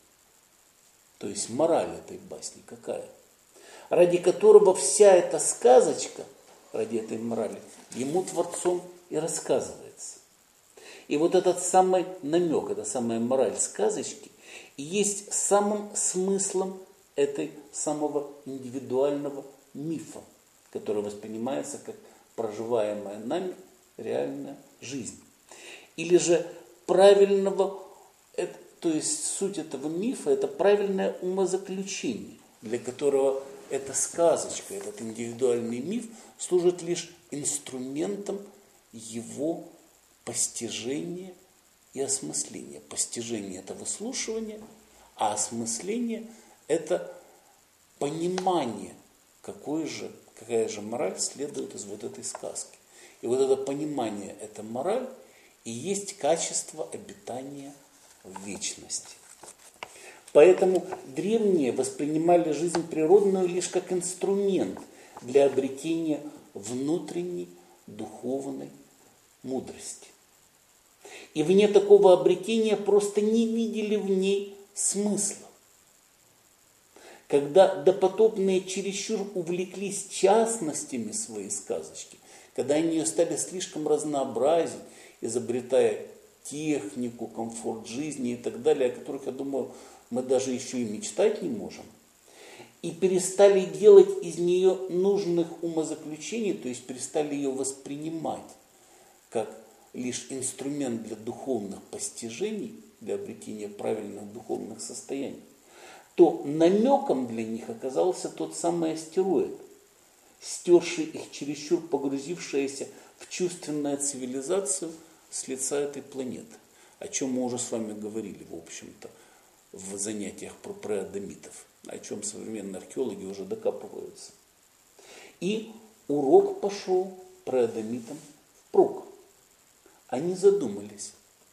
То есть мораль этой басни какая? Ради которого вся эта сказочка, ради этой морали, ему Творцом и рассказывается. И вот этот самый намек, эта самая мораль сказочки, и есть самым смыслом этой самого индивидуального мифа, который воспринимается как проживаемая нами реальная жизнь. Или же правильного, то есть суть этого мифа, это правильное умозаключение, для которого эта сказочка, этот индивидуальный миф служит лишь инструментом его постижения и осмысления. Постижение – это выслушивание, а осмысление – это понимание, какая же мораль следует из вот этой сказки. И вот это понимание, эта мораль и есть качество обитания в вечности. Поэтому древние воспринимали жизнь природную лишь как инструмент для обретения внутренней духовной мудрости. И вне такого обретения просто не видели в ней смысла. Когда допотопные чересчур увлеклись частностями своей сказочки, когда они ее стали слишком разнообразить, изобретая технику, комфорт жизни и так далее, о которых, я думаю, мы даже еще и мечтать не можем, и перестали делать из нее нужных умозаключений, то есть перестали ее воспринимать как лишь инструмент для духовных постижений, для обретения правильных духовных состояний, то намеком для них оказался тот самый астероид, стерший их чересчур погрузившаяся в чувственную цивилизацию с лица этой планеты, о чем мы уже с вами говорили, в общем-то, в занятиях про преадамитов, о чем современные археологи уже докапываются. И урок пошел преадамитам впрок. Они задумались.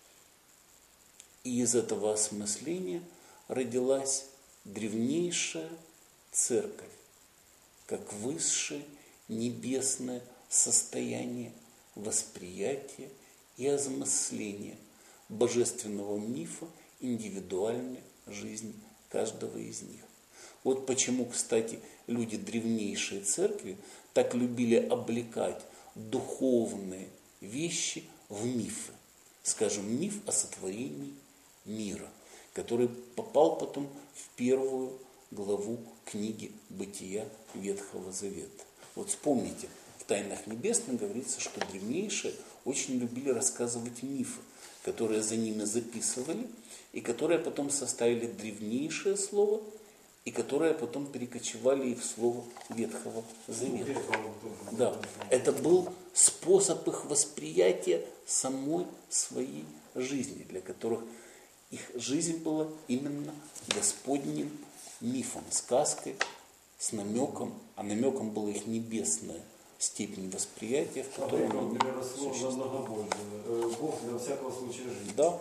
И из этого осмысления родилась древнейшая церковь, как высшее небесное состояние восприятия и осмысления божественного мифа индивидуальной жизни каждого из них. Вот почему, кстати, люди древнейшей церкви так любили облекать духовные вещи в мифы. Скажем, миф о сотворении мира, который попал потом в первую главу книги Бытия Ветхого Завета. Вот вспомните, в Тайнах Небесных говорится, что древнейшие очень любили рассказывать мифы, которые за ними записывали, и которые потом составили древнейшее слово и которые потом перекочевали и в слово Ветхого Завета. Да, это был способ их восприятия самой своей жизни, для которых их жизнь была именно Господним мифом, сказкой, с намеком, а намеком была их небесная степень восприятия, в которой они существуют. Бог для всякого случая жизни. Да.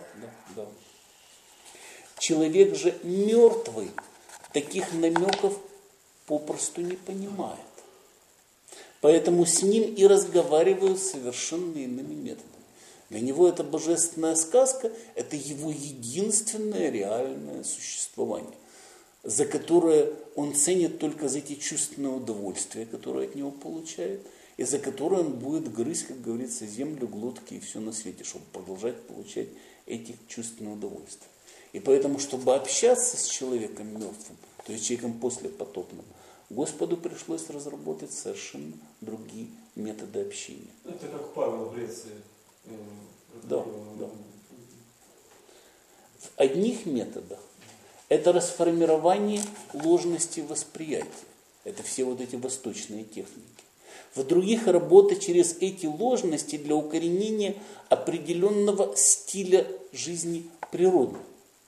Человек же мертвый таких намеков попросту не понимает. Поэтому с ним и разговаривают совершенно иными методами. Для него эта божественная сказка – это его единственное реальное существование, за которое он ценит только за эти чувственные удовольствия, которые от него получает, и за которое он будет грызть, как говорится, землю, глотки и все на свете, чтобы продолжать получать эти чувственные удовольствия. И поэтому, чтобы общаться с человеком мертвым, то есть человеком послепотопным, Господу пришлось разработать совершенно другие методы общения. Это как Павел в Греции. Да. В одних методах это расформирование ложности восприятия. Это все вот эти восточные техники. В других работа через эти ложности для укоренения определенного стиля жизни природы.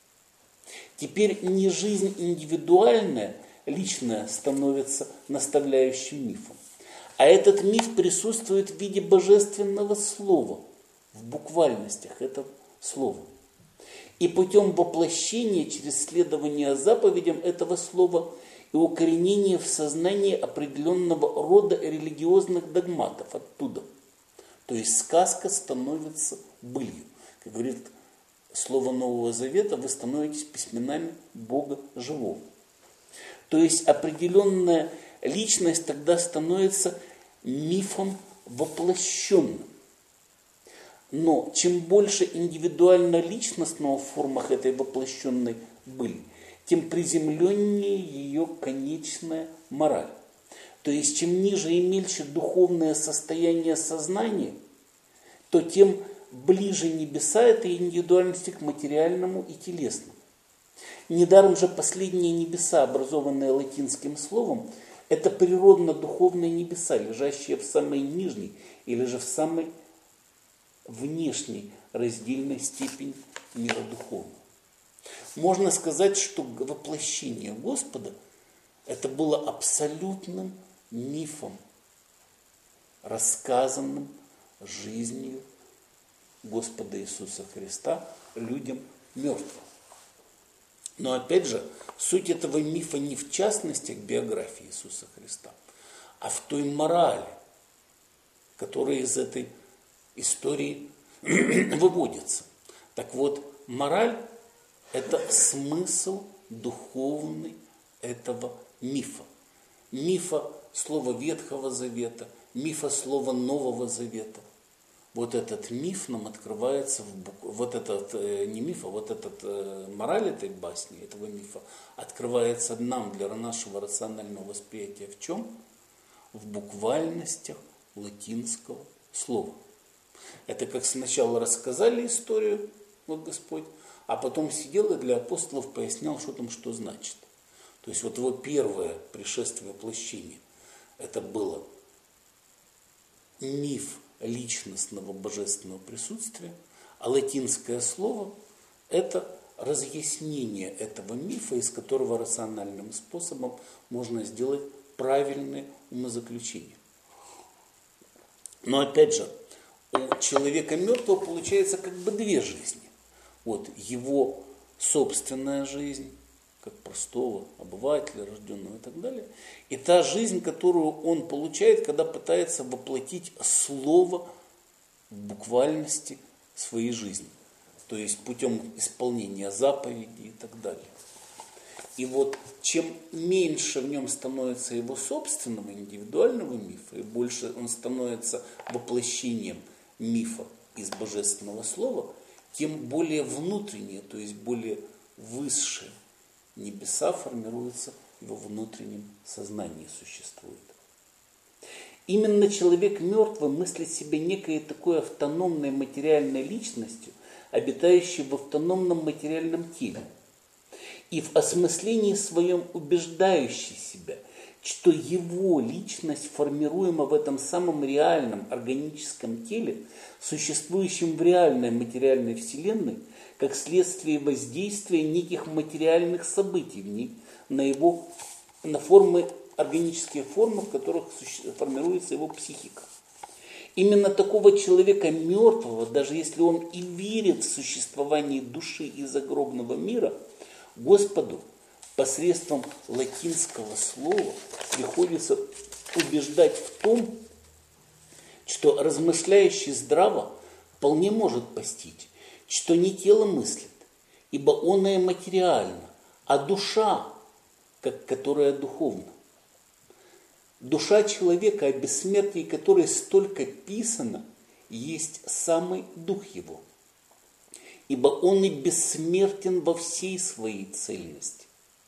Теперь не жизнь индивидуальная, личная становится наставляющим мифом, а этот миф присутствует в виде божественного слова, в буквальностях этого слова. И путем воплощения через следование заповедям этого слова и укоренение в сознании определенного рода религиозных догматов оттуда. То есть сказка становится былью. Как говорит слово Нового Завета, вы становитесь письменами Бога живого. То есть определенная личность тогда становится мифом воплощенным. Но чем больше индивидуально-личностного в формах этой воплощенной были, тем приземленнее ее конечная мораль. То есть чем ниже и мельче духовное состояние сознания, то тем ближе небеса этой индивидуальности к материальному и телесному. Недаром же последние небеса, образованные латинским словом, это природно-духовные небеса, лежащие в самой нижней или же в самой внешней раздельной степени мира духовного. Можно сказать, что воплощение Господа это было абсолютным мифом, рассказанным жизнью Господа Иисуса Христа людям мертвым. Но опять же, суть этого мифа не в частностях биографии Иисуса Христа, а в той морали, которая из этой истории выводится. Так вот, мораль – это смысл духовный этого мифа. Мифа слова Ветхого Завета, мифа слова Нового Завета. Вот этот миф нам открывается, вот этот, не миф, а вот этот мораль этой басни, этого мифа, открывается нам для нашего рационального восприятия в чем? В буквальностях латинского слова. Это как сначала рассказали историю, вот Господь, а потом сидел и для апостолов пояснял, что там что значит. То есть вот его первое пришествие воплощения, это было миф личностного божественного присутствия, а латинское слово – это разъяснение этого мифа, из которого рациональным способом можно сделать правильные умозаключения. Но опять же, у человека мертвого получается как бы две жизни. Вот его собственная жизнь, как простого обывателя, рожденного и так далее, и та жизнь, которую он получает, когда пытается воплотить слово в буквальности своей жизни, то есть путем исполнения заповедей и так далее. И вот чем меньше в нем становится его собственного индивидуального мифа, и больше он становится воплощением мифа из божественного слова, тем более внутреннее, то есть более высшее небеса формируются в его внутреннем сознании, существует. Именно человек мертвый мыслит себя некой такой автономной материальной личностью, обитающей в автономном материальном теле. и в осмыслении своем убеждающий себя, что его личность формируема в этом самом реальном органическом теле, существующем в реальной материальной вселенной, как следствие воздействия неких материальных событий в ней, на формы, органические формы, в которых формируется его психика. Именно такого человека мертвого, даже если он и верит в существование души и загробного мира, Господу посредством латинского слова приходится убеждать в том, что размышляющий здраво вполне может постичь, что не тело мыслит, ибо оное материально, а душа, которая духовна. Душа человека, о бессмертии которой столько писано, есть самый дух его, ибо он и бессмертен во всей своей цельности.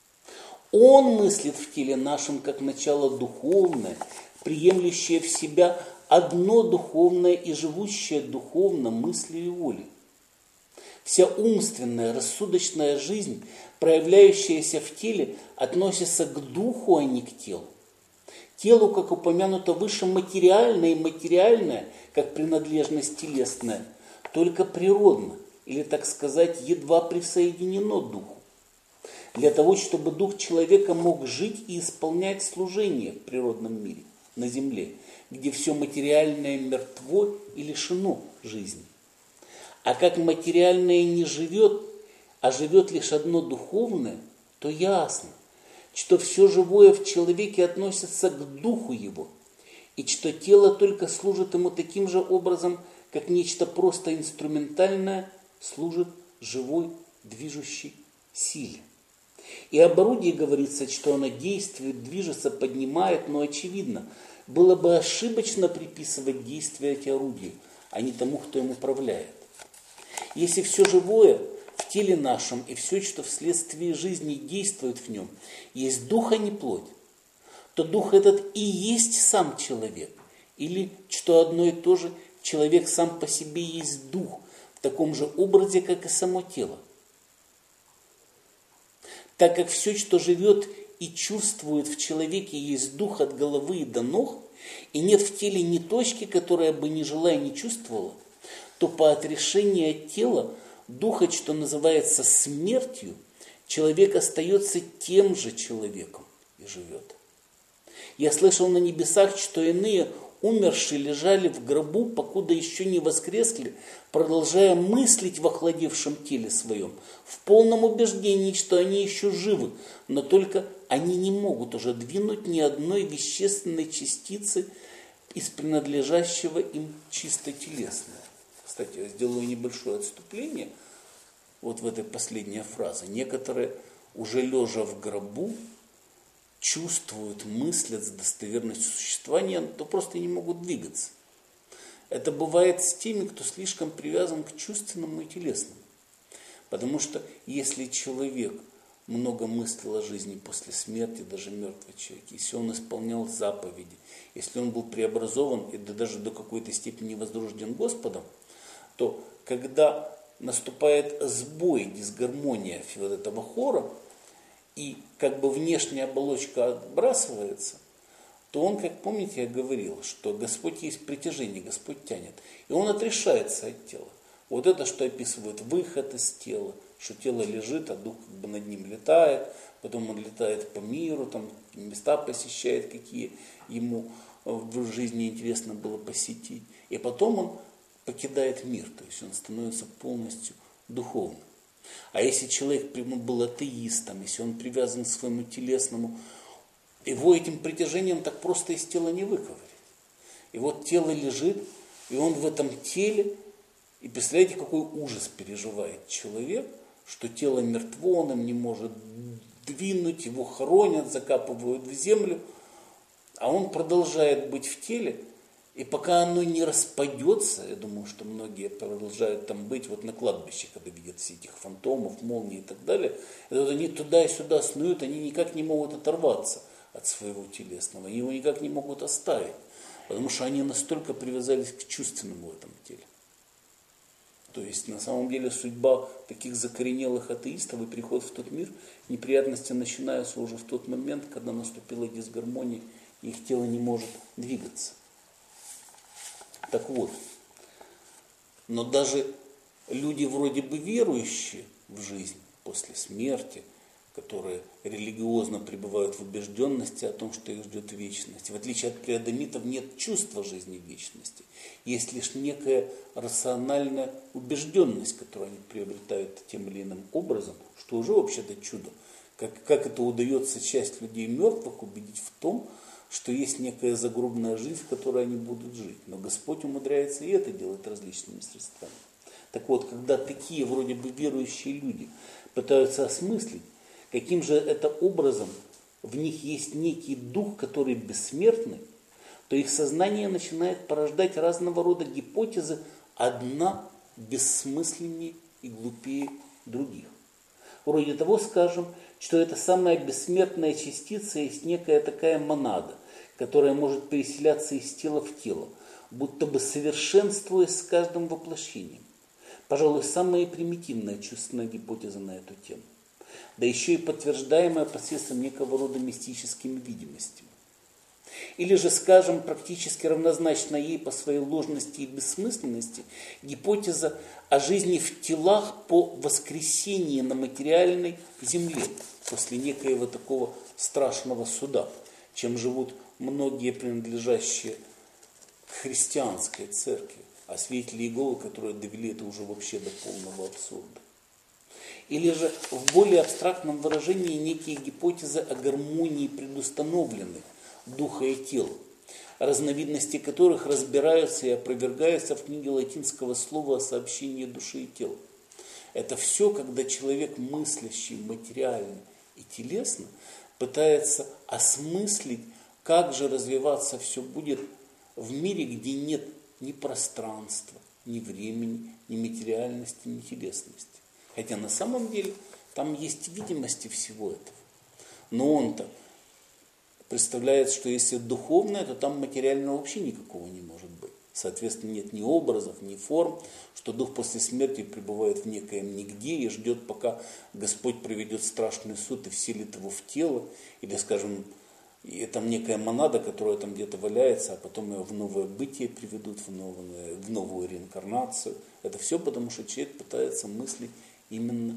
Он мыслит в теле нашем как начало духовное, приемлющее в себя одно духовное и живущее духовно мыслью и волей. Вся умственная, рассудочная жизнь, проявляющаяся в теле, относится к духу, а не к телу. Телу, как упомянуто выше, материальное и материальное, как принадлежность телесная, только природно, или, так сказать, едва присоединено духу. Для того, чтобы дух человека мог жить и исполнять служение в природном мире, на земле, где все материальное мертво и лишено жизни. А как материальное не живет, а живет лишь одно духовное, то ясно, что все живое в человеке относится к духу его, и что тело только служит ему таким же образом, как нечто просто инструментальное служит живой движущей силе. И об орудии говорится, что оно действует, движется, поднимает, но очевидно, было бы ошибочно приписывать действия эти орудию, а не тому, кто им управляет. Если все живое в теле нашем и все, что вследствие жизни действует в нем, есть дух, а не плоть, то дух этот и есть сам человек. Или, что одно и то же, человек сам по себе есть дух, в таком же образе, как и само тело. Так как все, что живет и чувствует в человеке, есть дух от головы и до ног, и нет в теле ни точки, которая бы не жила и не чувствовала, то по отрешению от тела, духа, что называется смертью, человек остается тем же человеком и живет. Я слышал на небесах, что иные умершие лежали в гробу, покуда еще не воскресли, продолжая мыслить в охладевшем теле своем, в полном убеждении, что они еще живы, но только они не могут уже двинуть ни одной вещественной частицы из принадлежащего им чисто телесного. Кстати, я сделаю небольшое отступление вот в этой последней фразе. Некоторые, уже лежа в гробу, чувствуют, мыслят с достоверностью существования, то просто не могут двигаться. Это бывает с теми, кто слишком привязан к чувственному и телесному. Потому что если человек много мыслил о жизни после смерти, даже мертвый человек, если он исполнял заповеди, если он был преобразован и даже до какой-то степени возрожден Господом, то когда наступает сбой, дисгармония вот этого хора, и как бы внешняя оболочка отбрасывается, то он, как помните, я говорил, что Господь есть притяжение, Господь тянет, и он отрешается от тела. Вот это, что описывает выход из тела, что тело лежит, а дух как бы над ним летает, потом он летает по миру, там места посещает, какие ему в жизни интересно было посетить, и потом он покидает мир, то есть он становится полностью духовным. А если человек был атеистом, если он привязан к своему телесному, его этим притяжением так просто из тела не выковырять. И вот тело лежит, и он в этом теле, и представляете, какой ужас переживает человек, что тело мертво, он им не может двинуть, его хоронят, закапывают в землю, а он продолжает быть в теле. И пока оно не распадется, я думаю, что многие продолжают там быть, вот на кладбище, когда видят все этих фантомов, молний и так далее, это вот они туда и сюда снуют, они никак не могут оторваться от своего телесного, они его никак не могут оставить, потому что они настолько привязались к чувственному в этом теле. То есть на самом деле судьба таких закоренелых атеистов и приход в тот мир, неприятности начинаются уже в тот момент, когда наступила дисгармония, и их тело не может двигаться. Так вот, но даже люди вроде бы верующие в жизнь после смерти, которые религиозно пребывают в убежденности о том, что их ждет вечность. В отличие от преадамитов нет чувства жизни вечности. Есть лишь некая рациональная убежденность, которую они приобретают тем или иным образом, что уже вообще-то чудо. Как это удается часть людей мертвых убедить в том, что есть некая загробная жизнь, в которой они будут жить. Но Господь умудряется и это делать различными средствами. Так вот, когда такие вроде бы верующие люди пытаются осмыслить, каким же это образом в них есть некий дух, который бессмертный, то их сознание начинает порождать разного рода гипотезы, одна бессмысленнее и глупее других. Вроде того, скажем, что эта самая бессмертная частица есть некая такая монада, которая может переселяться из тела в тело, будто бы совершенствуясь с каждым воплощением. Пожалуй, самая примитивная чувственная гипотеза на эту тему. Да еще и подтверждаемая посредством некого рода мистическими видимостями. Или же, скажем, практически равнозначно ей по своей ложности и бессмысленности гипотеза о жизни в телах по воскресении на материальной земле после некоего такого страшного суда, чем живут многие принадлежащие к христианской церкви, а свидетели Иеговы, которые довели это уже вообще до полного абсурда. Или же в более абстрактном выражении некие гипотезы о гармонии предустановленных духа и тела, разновидности которых разбираются и опровергаются в книге латинского слова о сообщении души и тела. Это все, когда человек, мыслящий материально и телесно, пытается осмыслить, как же развиваться все будет в мире, где нет ни пространства, ни времени, ни материальности, ни телесности. Хотя на самом деле там есть видимости всего этого. Но он-то представляет, что если духовное, то там материального вообще никакого не может быть. Соответственно, нет ни образов, ни форм, что дух после смерти пребывает в некоем нигде и ждет, пока Господь проведет страшный суд и вселит его в тело. Или, скажем, и там некая монада, которая там где-то валяется, а потом ее в новое бытие приведут, в новую реинкарнацию. Это все потому, что человек пытается мыслить именно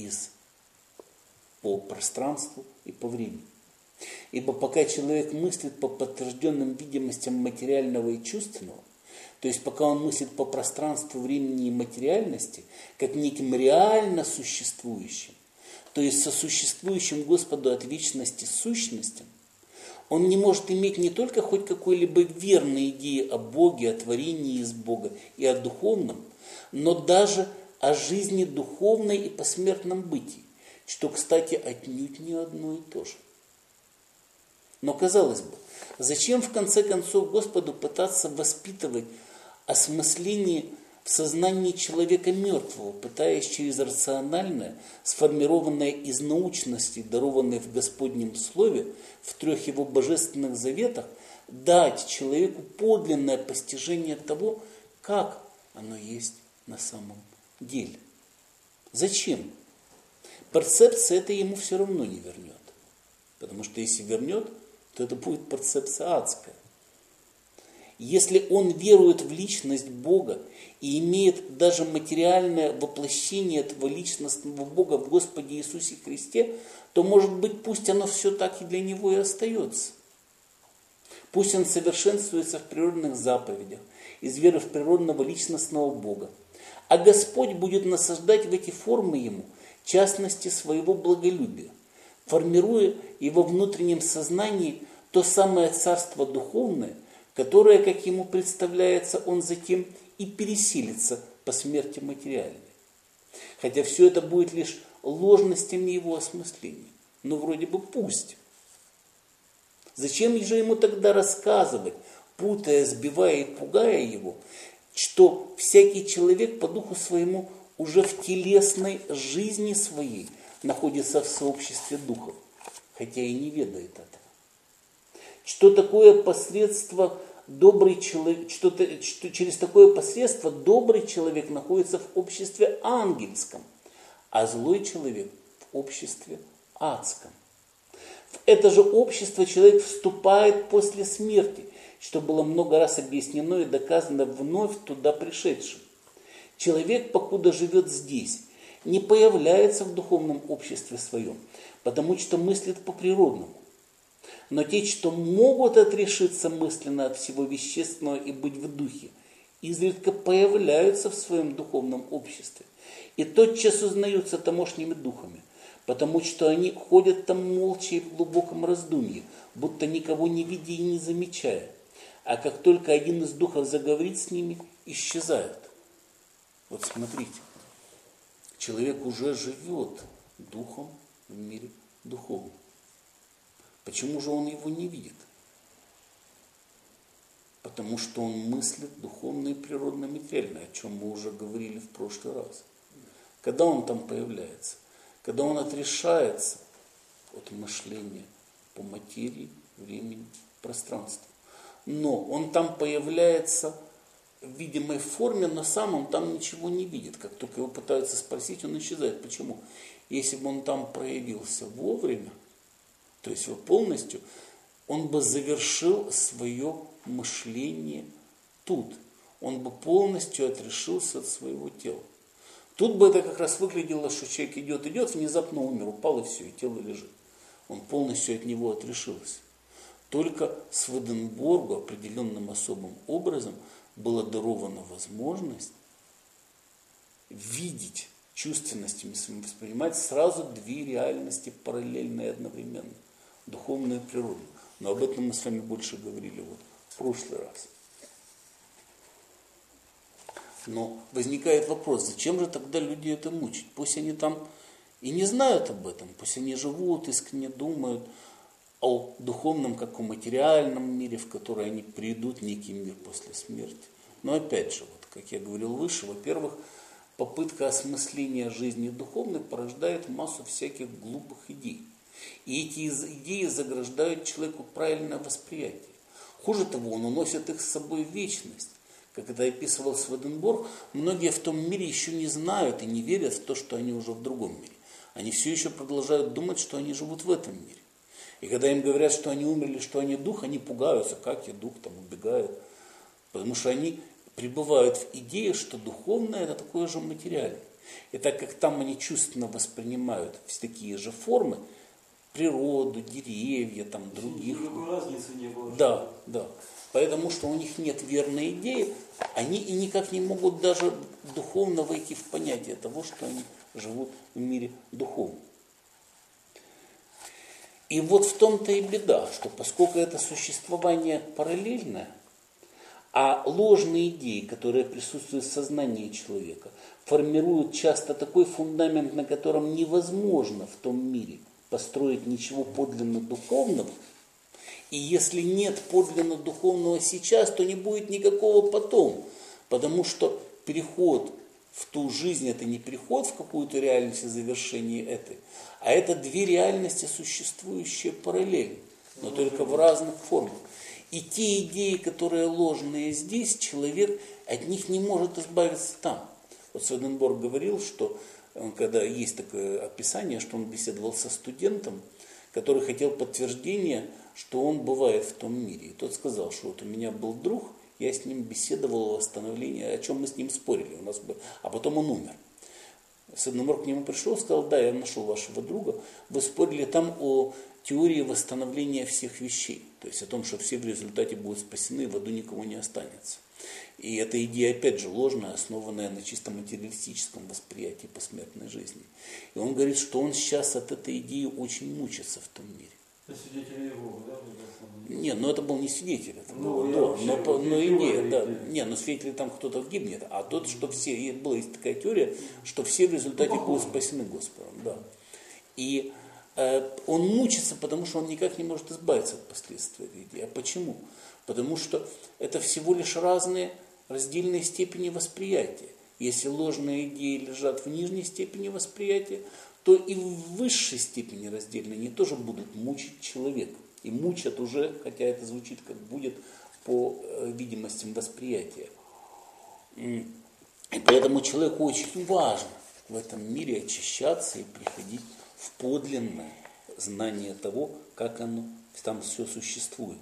по пространству и по времени. Ибо пока человек мыслит по подтвержденным видимостям материального и чувственного, то есть пока он мыслит по пространству, времени и материальности, как неким реально существующим, то есть сосуществующим Господу от вечности сущностям, он не может иметь не только хоть какой-либо верной идеи о Боге, о творении из Бога и о духовном, но даже о жизни духовной и посмертном бытии, что, кстати, отнюдь не одно и то же. Но, казалось бы, зачем в конце концов Господу пытаться воспитывать осмысление в сознании человека мертвого, пытаясь через рациональное, сформированное из научности, дарованное в Господнем Слове, в 3 его божественных заветах, дать человеку подлинное постижение того, как оно есть на самом деле. Зачем? Перцепция это ему все равно не вернет. Потому что если вернет, то это будет перцепция адская. Если он верует в личность Бога и имеет даже материальное воплощение этого личностного Бога в Господе Иисусе Христе, то, может быть, пусть оно все так и для него и остается. Пусть он совершенствуется в природных заповедях, из веры в природного личностного Бога. А Господь будет насаждать в эти формы ему частности своего благолюбия, формируя его внутреннем сознании то самое царство духовное, которое, как ему представляется, он затем и переселится по смерти материальной. Хотя все это будет лишь ложностями его осмысления. Но вроде бы пусть. Зачем же ему тогда рассказывать, путая, сбивая и пугая его, что всякий человек по духу своему уже в телесной жизни своей находится в сообществе духов, хотя и не ведает этого. Что такое посредство добрый человек, что через такое посредство добрый человек находится в обществе ангельском, а злой человек в обществе адском. В это же общество человек вступает после смерти, что было много раз объяснено и доказано вновь туда пришедшим. Человек, покуда живет здесь, не появляется в духовном обществе своем, потому что мыслит по-природному. Но те, что могут отрешиться мысленно от всего вещественного и быть в духе, изредка появляются в своем духовном обществе и тотчас узнаются тамошними духами, потому что они ходят там молча и в глубоком раздумье, будто никого не видя и не замечая. А как только один из духов заговорит с ними, исчезают. Вот смотрите, человек уже живет духом в мире духовном. Почему же он его не видит? Потому что он мыслит духовно и природно-материально, о чем мы уже говорили в прошлый раз. Когда он там появляется? Когда он отрешается от мышления по материи, времени, пространству. Но он там появляется в видимой форме, но сам он там ничего не видит. Как только его пытаются спросить, он исчезает. Почему? Если бы он там проявился вовремя, то есть вот полностью, он бы завершил свое мышление тут. Он бы полностью отрешился от своего тела. Тут бы это как раз выглядело, что человек идет, внезапно умер, упал и все, и тело лежит. Он полностью от него отрешился. Только Сведенборгу определенным особым образом была дарована возможность видеть чувственностями своими, воспринимать сразу две реальности параллельные одновременно. Духовную и природную. Но об этом мы с вами больше говорили вот в прошлый раз. Но возникает вопрос, зачем же тогда люди это мучить? Пусть они там и не знают об этом, пусть они живут, искренне думают о духовном, как о материальном мире, в который они придут, некий мир после смерти. Но опять же, вот, как я говорил выше, во-первых, попытка осмысления жизни духовной порождает массу всяких глупых идей. И эти идеи заграждают человеку правильное восприятие. Хуже того, он уносит их с собой в вечность. Как это описывал Сведенборг, многие в том мире еще не знают и не верят в то, что они уже в другом мире. Они все еще продолжают думать, что они живут в этом мире. И когда им говорят, что они умерли, что они дух, они пугаются, как я дух, там убегают. Потому что они пребывают в идее, что духовное это такое же материальное. И так как там они чувственно воспринимают такие же формы, природу, деревья, там, других. Никакой разницы не было. Да, да. Потому что у них нет верной идеи, они и никак не могут даже духовно войти в понятие того, что они живут в мире духовном. И вот в том-то и беда, что поскольку это существование параллельное, а ложные идеи, которые присутствуют в сознании человека, формируют часто такой фундамент, на котором невозможно в том мире построить ничего подлинно духовного. И если нет подлинно духовного сейчас, то не будет никакого потом. Потому что переход в ту жизнь, это не переход в какую-то реальность и завершение этой, а это две реальности, существующие параллельно, но только в разных формах. И те идеи, которые ложные здесь, человек от них не может избавиться там. Вот Сведенборг говорил, что когда есть такое описание, что он беседовал со студентом, который хотел подтверждения, что он бывает в том мире. И тот сказал, что вот у меня был друг, я с ним беседовал о восстановлении, о чем мы с ним спорили, а потом он умер. Сведенборг к нему пришел и сказал, да, я нашел вашего друга, вы спорили там о теории восстановления всех вещей, то есть о том, что все в результате будут спасены, и в аду никого не останется. И эта идея, опять же, ложная, основанная на чисто материалистическом восприятии посмертной жизни. И он говорит, что он сейчас от этой идеи очень мучится в том мире. Это свидетели Иеговы, да? Не, ну это был не свидетель, это было вообще, но идея, да. Не, но свидетели там кто-то гибнет, а тот, что все, была есть такая теория, что все в результате будут спасены Господом, да. И он мучится, потому что он никак не может избавиться от последствий этой идеи. А почему? Потому что это всего лишь разные раздельные степени восприятия. Если ложные идеи лежат в нижней степени восприятия, то и в высшей степени раздельные они тоже будут мучить человека. И мучат уже, хотя это звучит как будет по видимостям восприятия. И поэтому человеку очень важно в этом мире очищаться и приходить в подлинное знание того, как оно там все существует.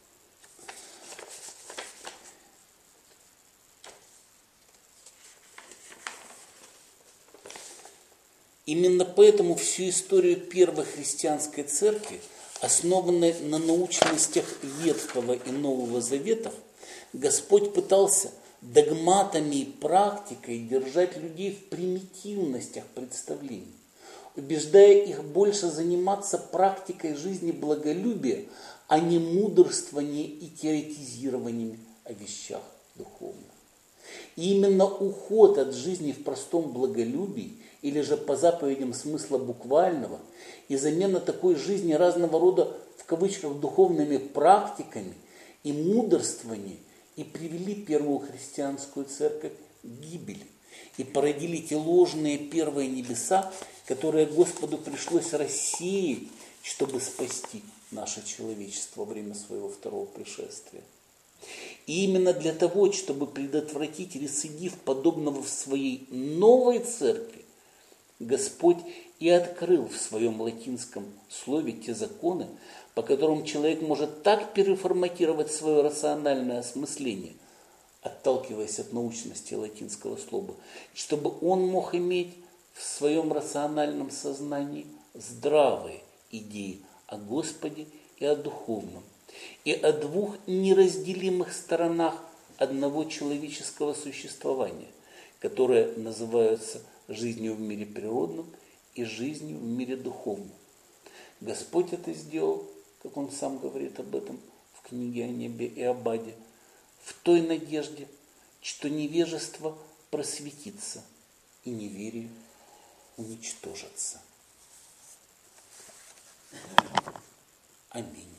Именно поэтому всю историю первой христианской церкви, основанной на научностях Ветхого и Нового Заветов, Господь пытался догматами и практикой держать людей в примитивностях представлений, убеждая их больше заниматься практикой жизни благолюбия, а не мудрствованием и теоретизированиями о вещах духовных. И именно уход от жизни в простом благолюбии, или же по заповедям смысла буквального, и замена такой жизни разного рода, в кавычках, духовными практиками и мудрствованием и привели первую христианскую церковь к гибели, и породили те ложные первые небеса, которые Господу пришлось рассеять, чтобы спасти наше человечество во время своего второго пришествия. И именно для того, чтобы предотвратить рецидив подобного в своей новой церкви, Господь и открыл в своем латинском слове те законы, по которым человек может так переформатировать свое рациональное осмысление, отталкиваясь от научности латинского слова, чтобы он мог иметь в своем рациональном сознании здравые идеи о Господе и о духовном, и о двух неразделимых сторонах одного человеческого существования, которые называются жизнью в мире природном и жизнью в мире духовном. Господь это сделал, как Он сам говорит об этом в книге о небе и об аде, в той надежде, что невежество просветится и неверие уничтожится. Аминь.